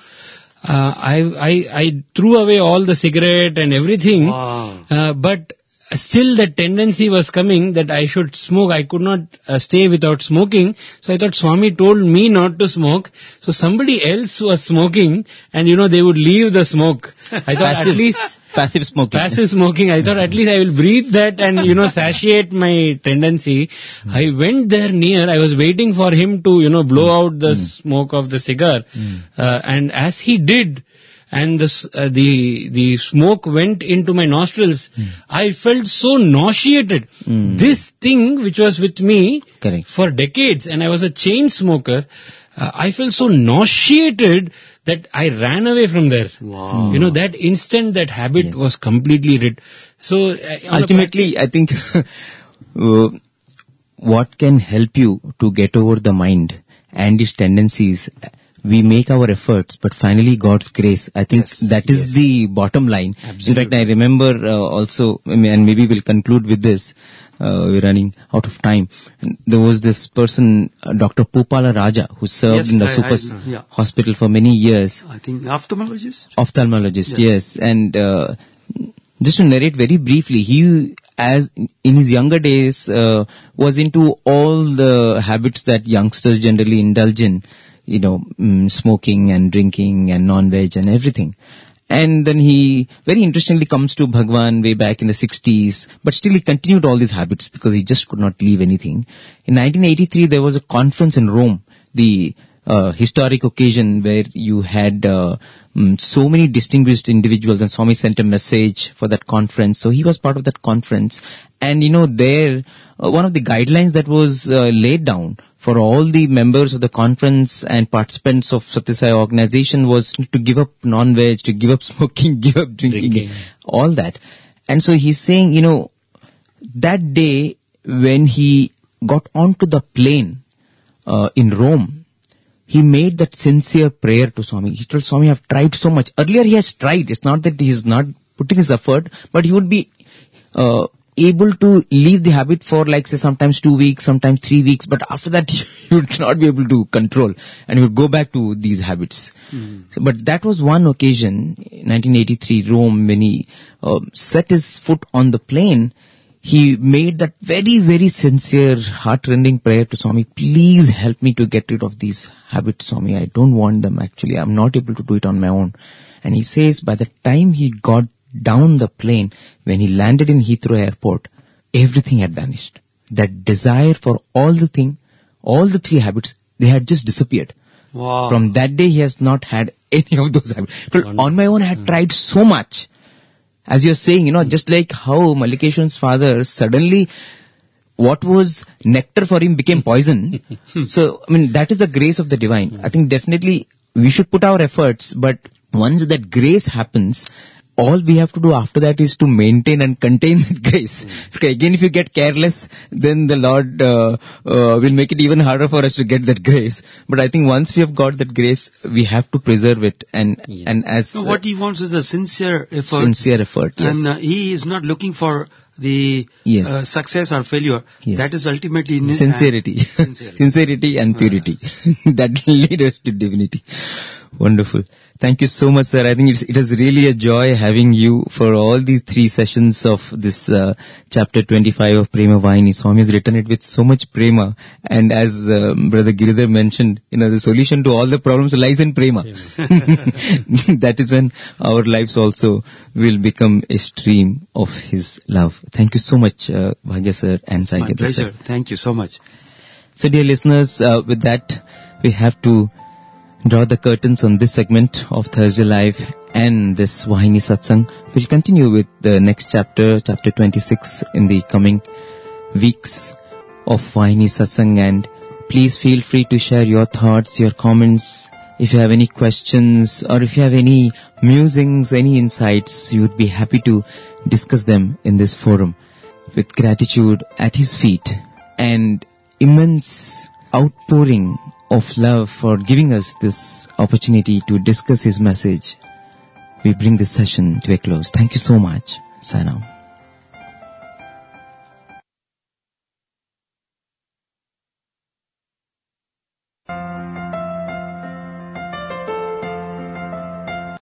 I threw away all the cigarette and everything, but still that tendency was coming that I should smoke. I could not stay without smoking. So I thought Swami told me not to smoke. So somebody else was smoking and they would leave the smoke. I thought at least passive smoking. I thought at least I will breathe that and satiate my tendency. I went there near. I was waiting for him to blow out the smoke of the cigar. And as he did, and the smoke went into my nostrils, I felt so nauseated. This thing which was with me for decades, and I was a chain smoker, I felt so nauseated that I ran away from there. That instant, that habit was completely rid. So ultimately, I think what can help you to get over the mind and its tendencies, we make our efforts, but finally God's grace. I think that is the bottom line. Absolutely. In fact, I remember also, and maybe we'll conclude with this, we're running out of time. There was this person, Dr. Popala Raja, who served in the super hospital for many years. I think ophthalmologist. Yes. And just to narrate very briefly, he, as in his younger days, was into all the habits that youngsters generally indulge in. Smoking and drinking and non-veg and everything. And then he very interestingly comes to Bhagwan way back in the 60s, but still he continued all these habits because he just could not leave anything. In 1983, there was a conference in Rome, the historic occasion where you had so many distinguished individuals, and Swami sent a message for that conference. So he was part of that conference. And there, one of the guidelines that was laid down for all the members of the conference and participants of Satya Sai organization was to give up non-veg, to give up smoking, give up drinking, all that. And so he's saying, that day when he got onto the plane in Rome, he made that sincere prayer to Swami. He told Swami, I've tried so much. Earlier he has tried. It's not that he is not putting his effort, but he would be able to leave the habit for like say sometimes 2 weeks, sometimes 3 weeks, but after that you would not be able to control and you would go back to these habits. So, but that was one occasion, 1983 Rome, when he set his foot on the plane. He made that very, very sincere, heart-rending prayer to Swami, please help me to get rid of these habits, Swami. I don't want them actually. I'm not able to do it on my own. And he says by the time he got down the plane, when he landed in Heathrow Airport, everything had vanished. That desire for all the 3 habits, they had just disappeared. Wow. From that day, he has not had any of those habits. But on my own, I had tried so much. As you're saying, just like how Mallikeshwaran's father suddenly, what was nectar for him became poison. So, that is the grace of the divine. I think definitely we should put our efforts, but once that grace happens, all we have to do after that is to maintain and contain that grace. Okay, again, if you get careless, then the Lord will make it even harder for us to get that grace. But I think once we have got that grace, we have to preserve it. And as so what he wants is a sincere effort. Sincere effort, yes. And he is not looking for the success or failure. Yes. That is ultimately in his sincerity. Sincerity and purity. That leads us to divinity. Wonderful. Thank you so much, sir. I think it is really a joy having you for all these 3 sessions of this chapter 25 of Prema Vahini. Swami has written it with so much prema. And as Brother Giridhar mentioned, the solution to all the problems lies in prema. That is when our lives also will become a stream of his love. Thank you so much, Bhagya sir and Sai Kedar sir. My pleasure. Thank you so much. So dear listeners, with that, we have to draw the curtains on this segment of Thursday Live and this Vahini Satsang. We'll continue with the next chapter 26 in the coming weeks of Vahini Satsang, and please feel free to share your thoughts, your comments. If you have any questions or if you have any musings, any insights, you would be happy to discuss them in this forum. With gratitude at his feet and immense outpouring of love for giving us this opportunity to discuss his message, we bring this session to a close. Thank you so much. Sai Ram.